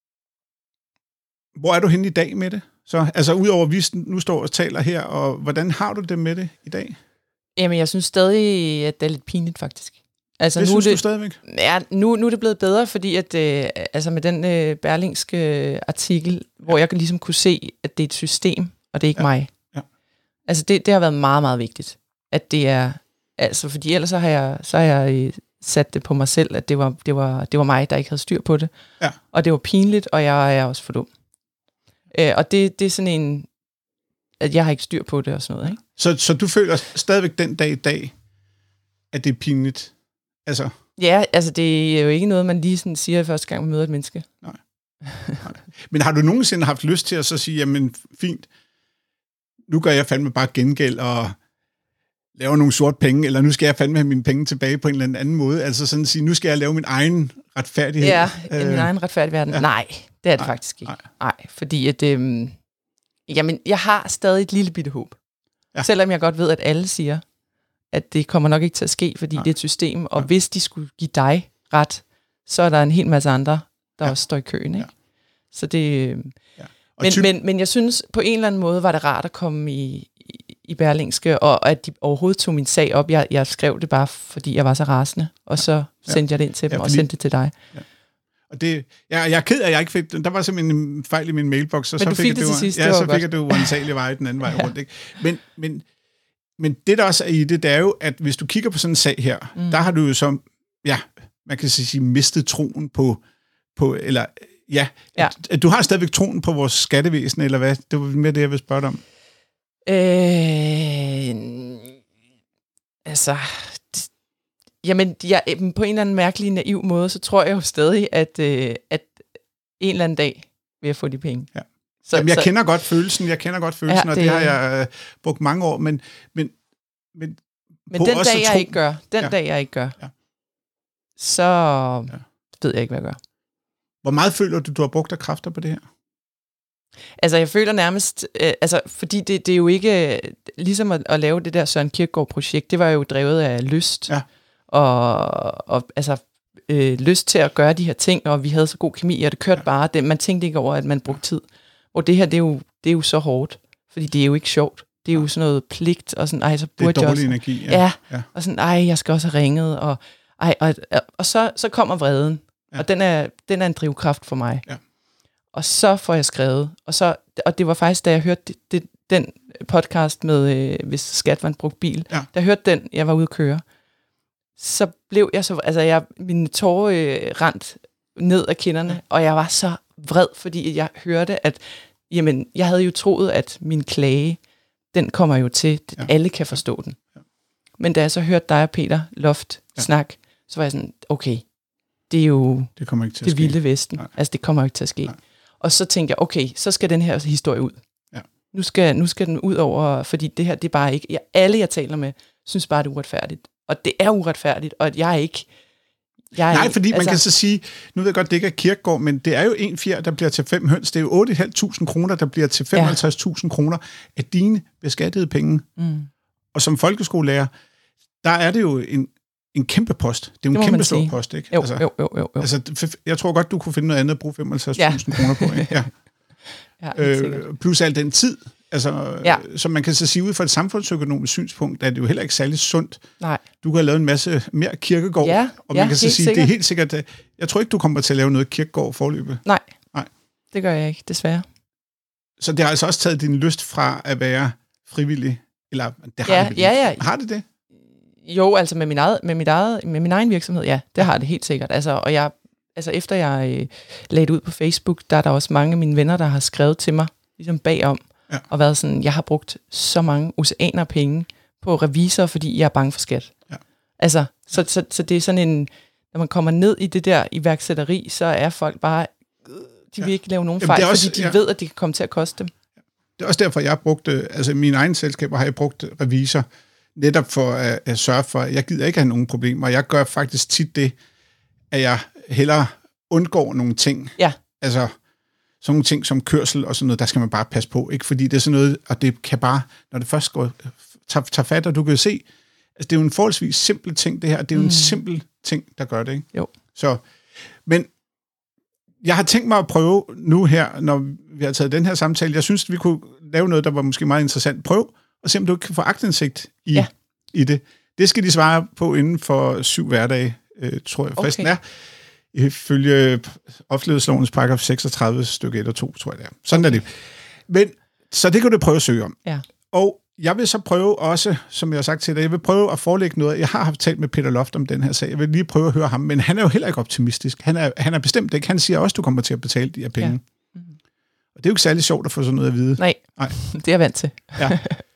hvor er du henne i dag med det? Så, altså udover at vi nu står og taler her, og hvordan har du det med det i dag? Jamen, jeg synes stadig, at det er lidt pinligt, faktisk. Altså, det nu synes det, du stadigvæk? Ja, nu, nu er det blevet bedre, fordi at, øh, altså med den øh, berlingske artikel, ja. hvor jeg ligesom kunne se, at det er et system, og det er ikke ja. mig. Ja. Altså, det, det har været meget, meget vigtigt, at det er, altså, fordi ellers så har jeg, så har jeg øh, sat det på mig selv, at det var, det, var, det var mig, der ikke havde styr på det. Ja. Og det var pinligt, og jeg er også for dum. Øh, og det, det er sådan en, at jeg har ikke styr på det og sådan noget, ikke? Så, så du føler stadigvæk den dag i dag, at det er pinligt? Altså. Ja, altså det er jo ikke noget, man lige sådan siger første gang, man møder et menneske. Nej. Nej. Men har du nogensinde haft lyst til at så sige, jamen fint, nu gør jeg fandme bare gengæld og laver nogle sort penge, eller nu skal jeg fandme have mine penge tilbage på en eller anden måde. Altså sådan at sige, nu skal jeg lave min egen retfærdighed. Ja, øh, min egen retfærdig verden. Ja. Nej, det er det nej, faktisk ikke. Nej, nej fordi at, øhm, jamen, jeg har stadig et lille bitte håb. Ja. Selvom jeg godt ved, at alle siger, at det kommer nok ikke til at ske, fordi nej. det er et system, og ja. hvis de skulle give dig ret, så er der en hel masse andre, der ja. også står i køen. Ikke? Ja. Så det... Ja. Men, typ... men, men jeg synes, på en eller anden måde var det rart at komme i, i, i Berlingske, og at de overhovedet tog min sag op. Jeg, jeg skrev det bare, fordi jeg var så rasende, og så ja. sendte jeg det ind til dem, ja, fordi... og sendte det til dig. Ja. Og det, ja, jeg er ked af, at jeg ikke fik der var simpelthen en fejl i min mailbox, og men så fik fik det, det, til sidst, ja, det så godt. fik jeg det uansagelig vej den anden vej ja. rundt. Ikke? Men, men, men det, der også er i det, det er jo, at hvis du kigger på sådan en sag her, mm. der har du jo som, ja, man kan sige, mistet troen på, på eller ja, ja. At, at du har stadigvæk troen på vores skattevæsen, eller hvad? Det var mere det, jeg vil spørge dig om. Øh, altså... Jamen, jeg, på en eller anden mærkelig, naiv måde, så tror jeg jo stadig, at, øh, at en eller anden dag vil jeg få de penge. Ja. Så, Jamen, jeg så, kender godt følelsen, jeg kender godt følelsen, ja, det, og det har jeg øh, brugt mange år, men... Men, men, men den dag, jeg ikke gør, den ja. dag, jeg ikke gør, ja. så ja. ved jeg ikke, hvad jeg gør. Hvor meget føler du, du har brugt af kræfter på det her? Altså, jeg føler nærmest, øh, altså, fordi det, det er jo ikke, øh, ligesom at, at lave det der Søren Kierkegaard-projekt, det var jo drevet af lyst, ja. Og, og altså øh, lyst til at gøre de her ting, og vi havde så god kemi, og det kørte ja. bare. Det, man tænkte ikke over, at man brugte tid. Og det her, det er jo, det er jo så hårdt, fordi det er jo ikke sjovt. Det er jo sådan noget pligt, og sådan, ej, så burde det er jeg dårlig også... energi, ja. Ja, ja. og sådan, ej, jeg skal også have ringet, og, ej, og, og så, så kommer vreden, ja. og den er, den er en drivkraft for mig. Ja. Og så får jeg skrevet, og, så, og det var faktisk, da jeg hørte det, det, den podcast med, øh, hvis skat var en brugt bil, ja. da jeg hørte den, jeg var ude at køre, så blev jeg så, altså jeg, mine tårer øh, rent ned af kinderne, ja. og jeg var så vred, fordi jeg hørte, at jamen, jeg havde jo troet, at min klage, den kommer jo til, at ja. alle kan forstå den. Ja. Men da jeg så hørte dig og Peter Loft ja. snak, så var jeg sådan, okay, det er jo det, kommer ikke til det at ske. vilde vesten. Nej. Altså, det kommer ikke til at ske. Nej. Og så tænkte jeg, okay, så skal den her historie ud. Ja. Nu, skal, nu skal den ud over, fordi det her, det er bare ikke, jeg, alle jeg taler med, synes bare, det er uretfærdigt. Og det er uretfærdigt, og jeg er ikke... Jeg er Nej, ikke, fordi altså, man kan så sige, nu ved jeg godt, det ikke er Kirkegaard, men det er jo en fjer, der bliver til fem høns. Det er jo otte tusind fem hundrede kroner, der bliver til femoghalvtreds tusind kroner af dine beskattede penge. Mm. Og som folkeskolelærer, der er det jo en, en kæmpe post. Det er jo en kæmpe stor post, ikke? Jo, altså, jo, jo, jo, jo. Altså, jeg tror godt, du kunne finde noget andet at bruge femoghalvtreds tusind ja. kroner på, ikke? Ja. ja, øh, plus al den tid. Altså, ja. Som man kan så sige, ud fra et samfundsøkonomisk synspunkt, er det jo heller ikke særlig sundt. Nej. Du kan have lavet en masse mere Kirkegaard, ja, og man ja, kan så sige, sikkert. det er helt sikkert, jeg tror ikke, du kommer til at lave noget Kirkegaard forløbet. Nej, Nej, det gør jeg ikke, desværre. Så det har altså også taget din lyst fra at være frivillig, eller det har ja, det ja, ja. Har det det? Jo, altså med min, eget, med, mit eget, med min egen virksomhed, ja, det har det helt sikkert. Altså, og jeg, altså efter jeg øh, lagde det ud på Facebook, der er der også mange af mine venner, der har skrevet til mig, ligesom bagom, ja. og været sådan, jeg har brugt så mange oceaner penge på revisorer, fordi jeg er bange for skat. Ja. Altså, så, så, så det er sådan en, når man kommer ned i det der iværksætteri, så er folk bare, de vil ja. ikke lave nogen fejl, også, fordi de ja. ved, at det kan komme til at koste dem. Det er også derfor, jeg har brugt, altså mine egne selskaber har jeg brugt revisor, netop for at, at sørge for, at jeg gider ikke have nogen problemer. Jeg gør faktisk tit det, at jeg hellere undgår nogle ting. Ja. Altså sådan nogle ting som kørsel og sådan noget, der skal man bare passe på, ikke? Fordi det er sådan noget, og det kan bare, når det først går, tager, tager fat, og du kan jo se, altså det er jo en forholdsvis simpel ting, det her. Det er jo mm. en simpel ting, der gør det, ikke? Jo. Så, men jeg har tænkt mig at prøve nu her, når vi har taget den her samtale, jeg synes, vi kunne lave noget, der var måske meget interessant. Prøv og se, om du kan få aktindsigt i, ja. i det. Det skal de svare på inden for syv hverdage, øh, tror jeg. Fristen okay. er, ifølge offentlighedslovens paragraf seksogtredive stykke et og to, tror jeg det er. Sådan okay. er det. Men, så det kan du prøve at søge om. Ja. Og jeg vil så prøve også, som jeg har sagt til dig, jeg vil prøve at forelægge noget. Jeg har haft talt med Peter Loft om den her sag. Jeg vil lige prøve at høre ham, men han er jo heller ikke optimistisk. Han er, han er bestemt ikke. Han siger også, du kommer til at betale de her penge. Ja. Mm-hmm. Og det er jo ikke særlig sjovt at få sådan noget at vide. Nej, Nej. det er jeg vant til. Ja.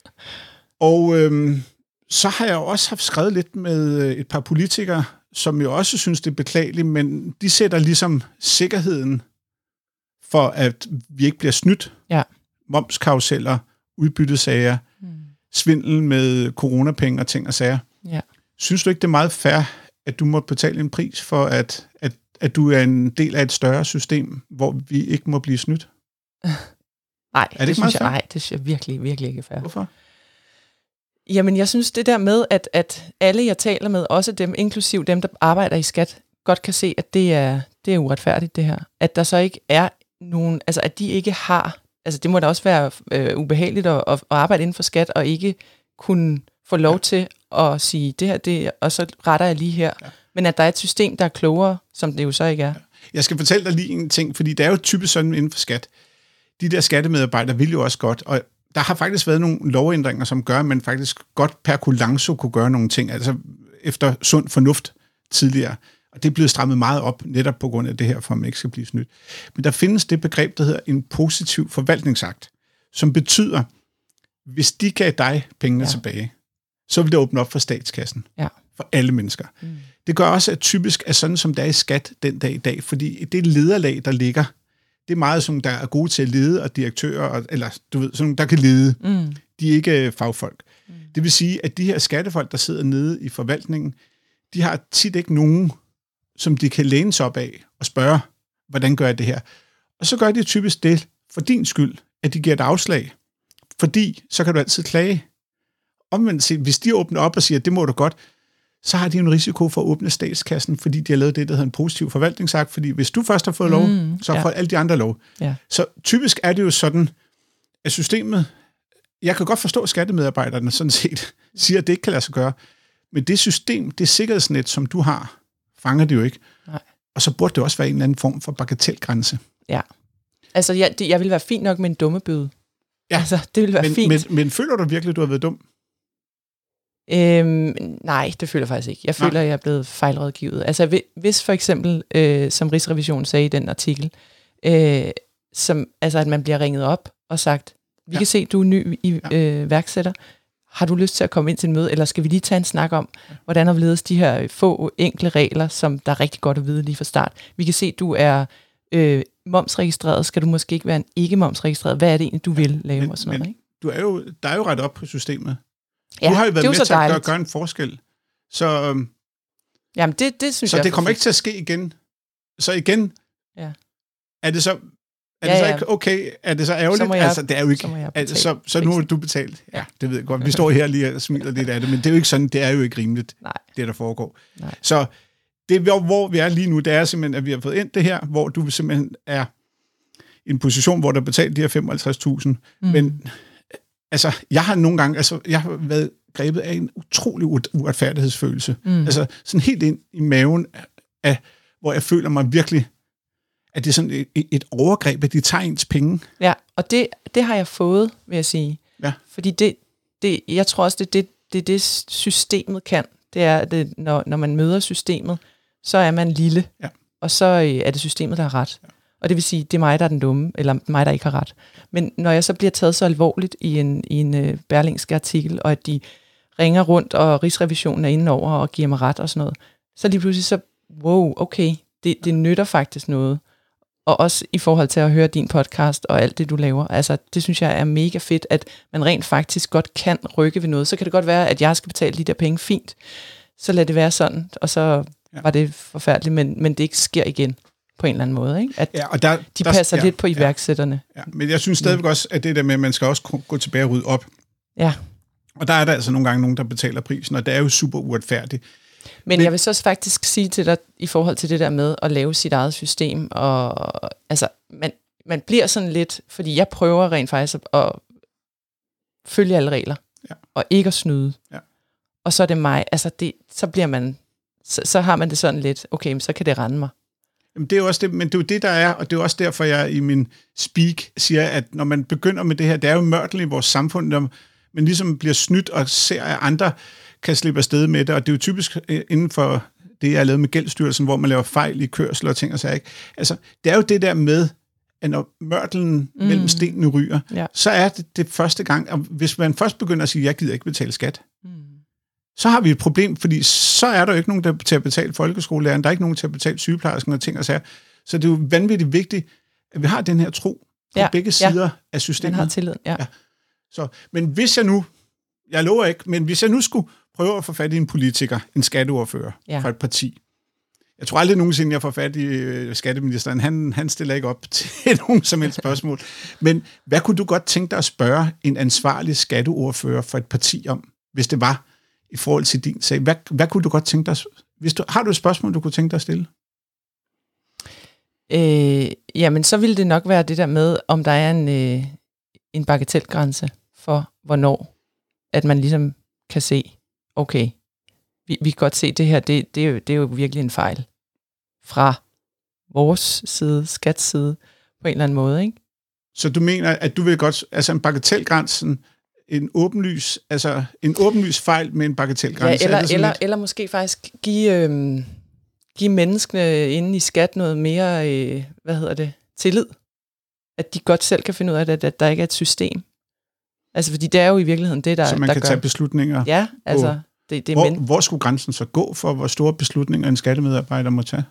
Og øhm, så har jeg også haft skrevet lidt med et par politikere, som jo også synes, det er beklageligt, men de sætter ligesom sikkerheden for, at vi ikke bliver snydt. Ja. Momskarruseller, udbyttesager, mm. svindel med coronapenge og ting og sager. Ja. Synes du ikke, det er meget fair, at du må betale en pris for, at, at, at du er en del af et større system, hvor vi ikke må blive snydt? Nej, det, det, synes jeg, nej, det synes jeg virkelig, virkelig ikke er fair. Hvorfor? Jamen, jeg synes det der med, at, at alle jeg taler med, også dem, inklusiv dem, der arbejder i skat, godt kan se, at det er, det er uretfærdigt, det her. At der så ikke er nogen, altså at de ikke har, altså det må da også være øh, ubehageligt at, at arbejde inden for skat, og ikke kunne få lov ja. til at sige, det her, det, og så retter jeg lige her. Ja. Men at der er et system, der er klogere, som det jo så ikke er. Ja. Jeg skal fortælle dig lige en ting, fordi det er jo typisk sådan inden for skat. De der skattemedarbejdere vil jo også godt, og der har faktisk været nogle lovændringer, som gør, at man faktisk godt per kulanso kunne gøre nogle ting, altså efter sund fornuft tidligere. Og det er blevet strammet meget op, netop på grund af det her, for at man ikke skal blive snydt. Men der findes det begreb, der hedder en positiv forvaltningsakt, som betyder, hvis de gav dig pengene ja. tilbage, så vil det åbne op for statskassen. Ja. For alle mennesker. Mm. Det gør også, at typisk er sådan, som der er i skat den dag i dag, fordi det lederlag, der ligger, det er meget sådan, der er gode til at lede, og direktører, og, eller du ved, sådan der kan lede. Mm. De er ikke fagfolk. Mm. Det vil sige, at de her skattefolk, der sidder nede i forvaltningen, de har tit ikke nogen, som de kan læne sig op af og spørge, hvordan gør jeg det her? Og så gør de typisk det for din skyld, at de giver et afslag. Fordi så kan du altid klage. Omvendt set, hvis de åbner op og siger, det må du godt, så har de en risiko for at åbne statskassen, fordi de har lavet det, der hedder en positiv forvaltningsakt, fordi hvis du først har fået lov, mm, så får ja. alle de andre lov. Ja. Så typisk er det jo sådan, at systemet, jeg kan godt forstå, at skattemedarbejderne sådan set siger, at det ikke kan lade sig gøre. Men det system, det sikkerhedsnet, som du har, fanger det jo ikke. Nej. Og så burde det også være en eller anden form for bagatelgrænse. Ja. Altså, jeg, det, jeg vil være fint nok med en dummebøde. Ja. Altså, det vil være men, fint. Men, men føler du virkelig, at du har været dum? Øhm, nej, det føler jeg faktisk ikke. Jeg føler, nej. at jeg er blevet fejlrådgivet. Altså, hvis for eksempel, øh, som Rigsrevisionen sagde i den artikel, øh, som, altså, at man bliver ringet op og sagt, vi ja. kan se, du er ny i ja. øh, værksætter. Har du lyst til at komme ind til en møde, eller skal vi lige tage en snak om, hvordan har vi ledes de her få enkle regler, som der er rigtig godt at vide lige fra start. Vi kan se, du er øh, momsregistreret. Skal du måske ikke være en ikke-momsregistreret? Hvad er det egentlig, du vil lave? Men, og sådan noget, ikke? Du er jo, der er jo ret op på systemet. Ja, du har jo været det er med jo til at gøre, gøre en forskel. Så, øhm, Jamen, det, det synes så jeg det kommer ikke til at ske igen. Så igen, ja. er det så, er ja, det så ja. ikke okay? Er det så ærgerligt? Så jeg, altså, det er jo ikke. Så, altså, så, så nu har du betalt. Ja, det ved jeg godt. Vi står her lige og smiler lidt af det, men det er jo ikke sådan, det er jo ikke rimeligt, Nej. det der foregår. Nej. Så det, hvor vi er lige nu, det er simpelthen, at vi har fået ind det her, hvor du simpelthen er i en position, hvor der er betalt de her femoghalvtreds tusind. Mm. Men altså, jeg har nogle gange, altså, jeg har været grebet af en utrolig uretfærdighedsfølelse. Mm. Altså, sådan helt ind i maven, af, hvor jeg føler mig virkelig, at det er sådan et, et overgreb, at de tager ens penge. Ja, og det, det har jeg fået, vil jeg sige. Ja. Fordi det, det, jeg tror også, det er det, det, det, systemet kan. Det er, det, når, når man møder systemet, så er man lille, ja. og så er det systemet, der har ret. Ja. Og det vil sige, det er mig, der er den dumme, eller mig, der ikke har ret. Men når jeg så bliver taget så alvorligt i en, i en uh, berlingske artikel, og at de ringer rundt, og Rigsrevisionen er inde over og giver mig ret og sådan noget, så lige pludselig så, wow, okay, det, det nytter faktisk noget. Og også i forhold til at høre din podcast og alt det, du laver. Altså, det synes jeg er mega fedt, at man rent faktisk godt kan rykke ved noget. Så kan det godt være, at jeg skal betale de der penge fint. Så lad det være sådan, og så ja. var det forfærdeligt, men, men det ikke sker igen på en eller anden måde. Ikke? At ja, og der, de der, passer ja, lidt på iværksætterne. Ja, ja. Men jeg synes stadigvæk også, at det der med, at man skal også gå tilbage og rydde op. Ja. Og der er der altså nogle gange nogen, der betaler prisen, og det er jo super uretfærdigt. Men jeg vil så faktisk sige til dig, i forhold til det der med at lave sit eget system, og altså, man, man bliver sådan lidt, fordi jeg prøver rent faktisk at, at følge alle regler, ja. og ikke at snyde. Ja. Og så er det mig, altså det, så bliver man, så, så har man det sådan lidt, okay, men så kan det rende mig. Jamen det er jo også det, men det er jo det, der er, og det er også derfor, jeg i min speak siger, at når man begynder med det her, det er jo mørtel i vores samfund, når man ligesom bliver snydt og ser, at andre kan slippe afsted med det, og det er jo typisk inden for det, jeg har lavet med Gældsstyrelsen, hvor man laver fejl i kørsel og ting og sager, ikke? Altså, det er jo det der med, at når mørtelen mm. mellem stenene ryger, ja. så er det det første gang, og hvis man først begynder at sige, jeg gider ikke betale skat, mm. så har vi et problem, fordi så er der jo ikke nogen, der er til at betale folkeskolelæreren, der er ikke nogen til at betale sygeplejersken og ting og sager. Så det er jo vanvittigt vigtigt, at vi har den her tro på ja. begge sider ja. af systemet. Man har tillid, ja. ja. Så, men hvis jeg nu, jeg lover ikke, men hvis jeg nu skulle prøve at få fat i en politiker, en skatteordfører ja. fra et parti. Jeg tror aldrig nogensinde, jeg får fat i øh, skatteministeren. Han, han stiller ikke op til nogen som helst spørgsmål. Men hvad kunne du godt tænke dig at spørge en ansvarlig skatteordfører for et parti om, hvis det var i forhold til din sag? Hvad, hvad kunne du godt tænke dig? Hvis du, har du et spørgsmål, du kunne tænke dig at stille? Øh, jamen, så ville det nok være det der med, om der er en, øh, en bagatelgrænse for, hvornår at man ligesom kan se, okay, vi, vi kan godt se det her, det, det, er jo, det er jo virkelig en fejl fra vores side, skats side, på en eller anden måde, ikke? Så du mener, at du vil godt, altså en bagatelgrænsen, en åbenlys, altså en åbenlys fejl med en bagatelgrænse? Ja, eller, eller, eller måske faktisk give, øh, give menneskene inde i skat noget mere, øh, hvad hedder det, tillid. At de godt selv kan finde ud af det, at der ikke er et system. Altså, fordi det er jo i virkeligheden det, der Så man der kan gør. tage beslutninger? Ja, altså... Det, det er hvor, men... hvor skulle grænsen så gå for, hvor store beslutninger en skattemedarbejder må tage?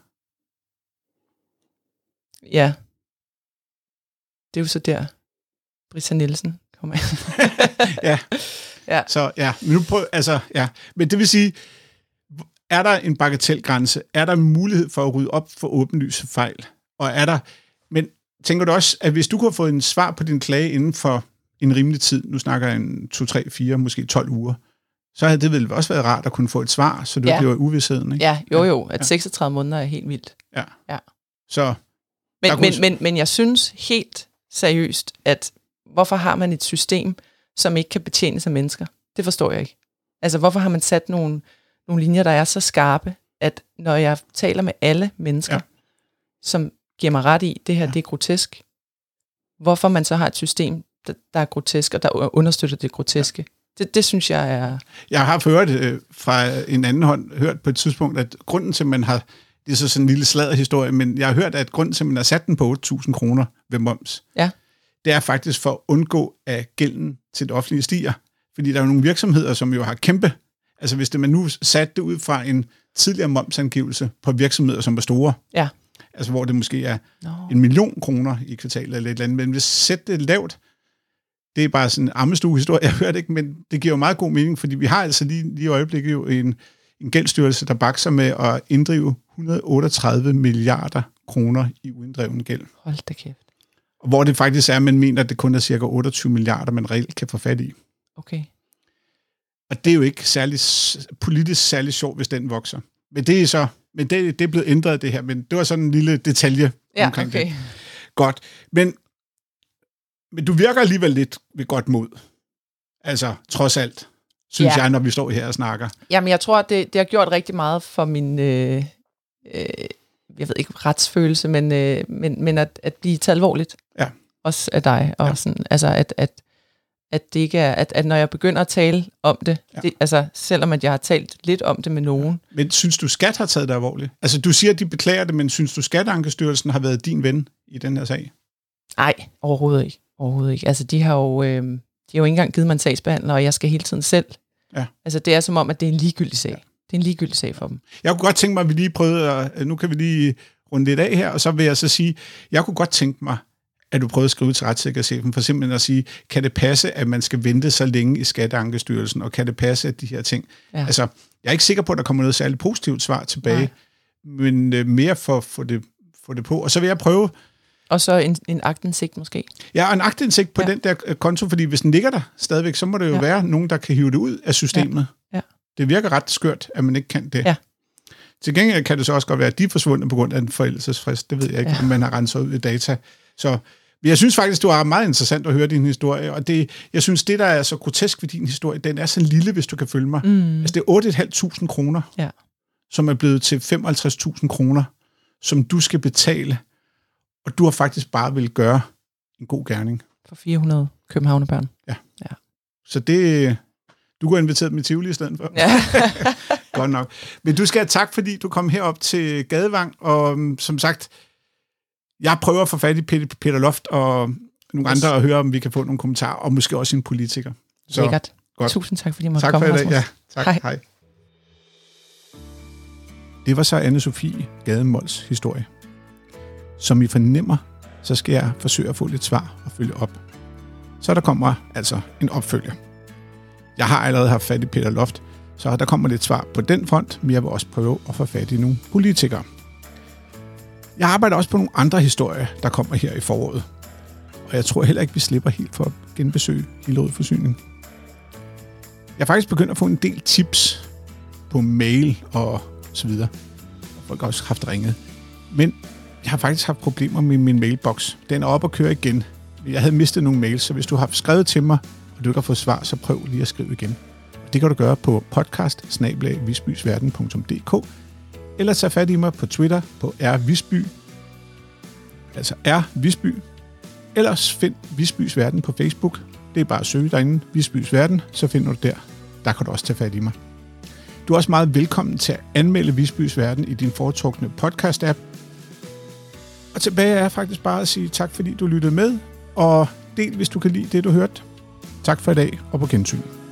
Ja. Det er jo så der, Britta Nielsen kommer ind. ja. ja. Så ja, men nu prøv, altså, ja. Men det vil sige, er der en bagatelgrænse? Er der mulighed for at rydde op for åbenlyse fejl? Og er der, men tænker du også, at hvis du kunne have fået en svar på din klage inden for en rimelig tid, nu snakker jeg en to, tre, fire, måske tolv uger, så havde det vel også været rart at kunne få et svar, så du ja. bliver uvidsheden, ikke? Ja, jo jo, at ja. seksogtredive måneder er helt vildt. Ja. ja. Så, men, kunne... men, men, men jeg synes helt seriøst, at hvorfor har man et system, som ikke kan betjenes af mennesker. Det forstår jeg ikke. Altså, hvorfor har man sat nogle, nogle linjer, der er så skarpe, at når jeg taler med alle mennesker, ja. som giver mig ret i, det her, ja. det er grotesk, hvorfor man så har et system, der, der er grotesk, og der understøtter det groteske. Ja. Det, det synes jeg er... Jeg har hørt øh, fra en anden hånd, hørt på et tidspunkt, at grunden til, at man har... Det er så sådan en lille sladderhistorie, men jeg har hørt, at grunden til, at man har sat den på otte tusind kroner ved moms, ja. det er faktisk for at undgå, at gælden til det offentlige stiger. Fordi der er jo nogle virksomheder, som jo har kæmpe... Altså hvis det, man nu satte det ud fra en tidligere momsangivelse på virksomheder, som er store, ja. altså hvor det måske er no. en million kroner i kvartalet eller et eller andet, men hvis sætte det lavt, det er bare sådan en ammestuehistorie, jeg hørte ikke, men det giver jo meget god mening, fordi vi har altså lige, lige i øjeblikket jo en, en gældsstyrelse, der bakser med at inddrive et hundrede og otteogtredive milliarder kroner i uinddreven gæld. Hold da kæft. Og hvor det faktisk er, at man mener, at det kun er cirka otteogtyve milliarder, man reelt kan få fat i. Okay. Og det er jo ikke særlig, politisk særlig sjovt, hvis den vokser. Men det er så, men det, det er blevet ændret det her, men det var sådan en lille detalje ja, omkring okay. det. Godt. Men, men du virker alligevel lidt ved godt mod. Altså, trods alt, synes ja. jeg, når vi står her og snakker. Jamen, jeg tror, det, det har gjort rigtig meget for min, øh, øh, jeg ved ikke, retsfølelse, men, øh, men, men at, at blive taget alvorligt. Ja. Også af dig. Og ja. sådan, altså, at, at, at det ikke er, at, at når jeg begynder at tale om det, ja. det, altså, selvom at jeg har talt lidt om det med nogen. Men synes du, Skat har taget det alvorligt? Altså, du siger, at de beklager det, men synes du, Skatteankestyrelsen har været din ven i den her sag? Nej, overhovedet ikke. Overhovedet ikke. Altså, de har jo, øh, de har jo ikke engang givet mig en sagsbehandler, og jeg skal hele tiden selv. Ja. Altså, det er som om, at det er en ligegyldig sag. Ja. Det er en ligegyldig sag for dem. Jeg kunne godt tænke mig, at vi lige prøvede, at, nu kan vi lige runde lidt af her, og så vil jeg så sige, jeg kunne godt tænke mig, at du prøvede at skrive til retssikkerhedschefen, for simpelthen at sige, kan det passe, at man skal vente så længe i Skatteankestyrelsen, og kan det passe, at de her ting... Ja. Altså, jeg er ikke sikker på, at der kommer noget særligt positivt svar tilbage, nej. men uh, mere for at få det, få det på. Og så vil jeg prøve... Og så en, en aktindsigt måske. Ja, og en aktindsigt på ja. den der konto, fordi hvis den ligger der stadigvæk, så må det jo ja. være nogen, der kan hive det ud af systemet. Ja. Ja. Det virker ret skørt, at man ikke kan det. Ja. Til gengæld kan det så også godt være, at de er forsvundet på grund af en forældelsesfrist. Det ved jeg ikke, ja. om man har renset ud i data. Så jeg synes faktisk, det var meget interessant at høre din historie, og det, jeg synes, det, der er så grotesk ved din historie, den er så lille, hvis du kan følge mig. Mm. Altså, det er otte tusind fem hundrede kroner, ja. som er blevet til femoghalvtreds tusind kroner, som du skal betale, og du har faktisk bare vil gøre en god gerning. For fire hundrede københavnerbørn. Ja. ja. Så det... Du kunne have inviteret dem i Tivoli i stedet for. Ja. Godt nok. Men du skal have tak, fordi du kom herop til Gadevang, og som sagt, jeg prøver at få fat i Peter Loft og nogle yes. andre og høre, om vi kan få nogle kommentarer, og måske også en politiker. Så, Lækkert. Godt. Tusind tak, fordi jeg måtte tak komme. Tak for i dag. Ja, tak. Hej. Hej. Det var så Anne-Sophie Gademols historie. Som I fornemmer, så skal jeg forsøge at få lidt svar og følge op. Så der kommer altså en opfølger. Jeg har allerede haft fat i Peter Loft, så der kommer lidt svar på den front, men jeg vil også prøve at få fat i nogle politikere. Jeg arbejder også på nogle andre historier, der kommer her i foråret. Og jeg tror heller ikke, vi slipper helt for at genbesøge Hillerød Forsyning. Jeg er faktisk begyndt at få en del tips på mail og så videre. Folk har også haft ringet. Men jeg har faktisk haft problemer med min mailbox. Den er oppe og kører igen. Jeg havde mistet nogle mails, så hvis du har skrevet til mig, og du ikke har fået svar, så prøv lige at skrive igen. Det kan du gøre på podcast snabel-a visbysverden punktum d k, eller tag fat i mig på Twitter på rvisby, altså rvisby, ellers find Visbys Verden på Facebook. Det er bare at søge derinde, Visbys Verden, så finder du der. Der kan du også tage fat i mig. Du er også meget velkommen til at anmelde Visbys Verden i din foretrukne podcast-app. Og tilbage er faktisk bare at sige tak, fordi du lyttede med, og del, hvis du kan lide det, du hørte. Tak for i dag, og på gensyn.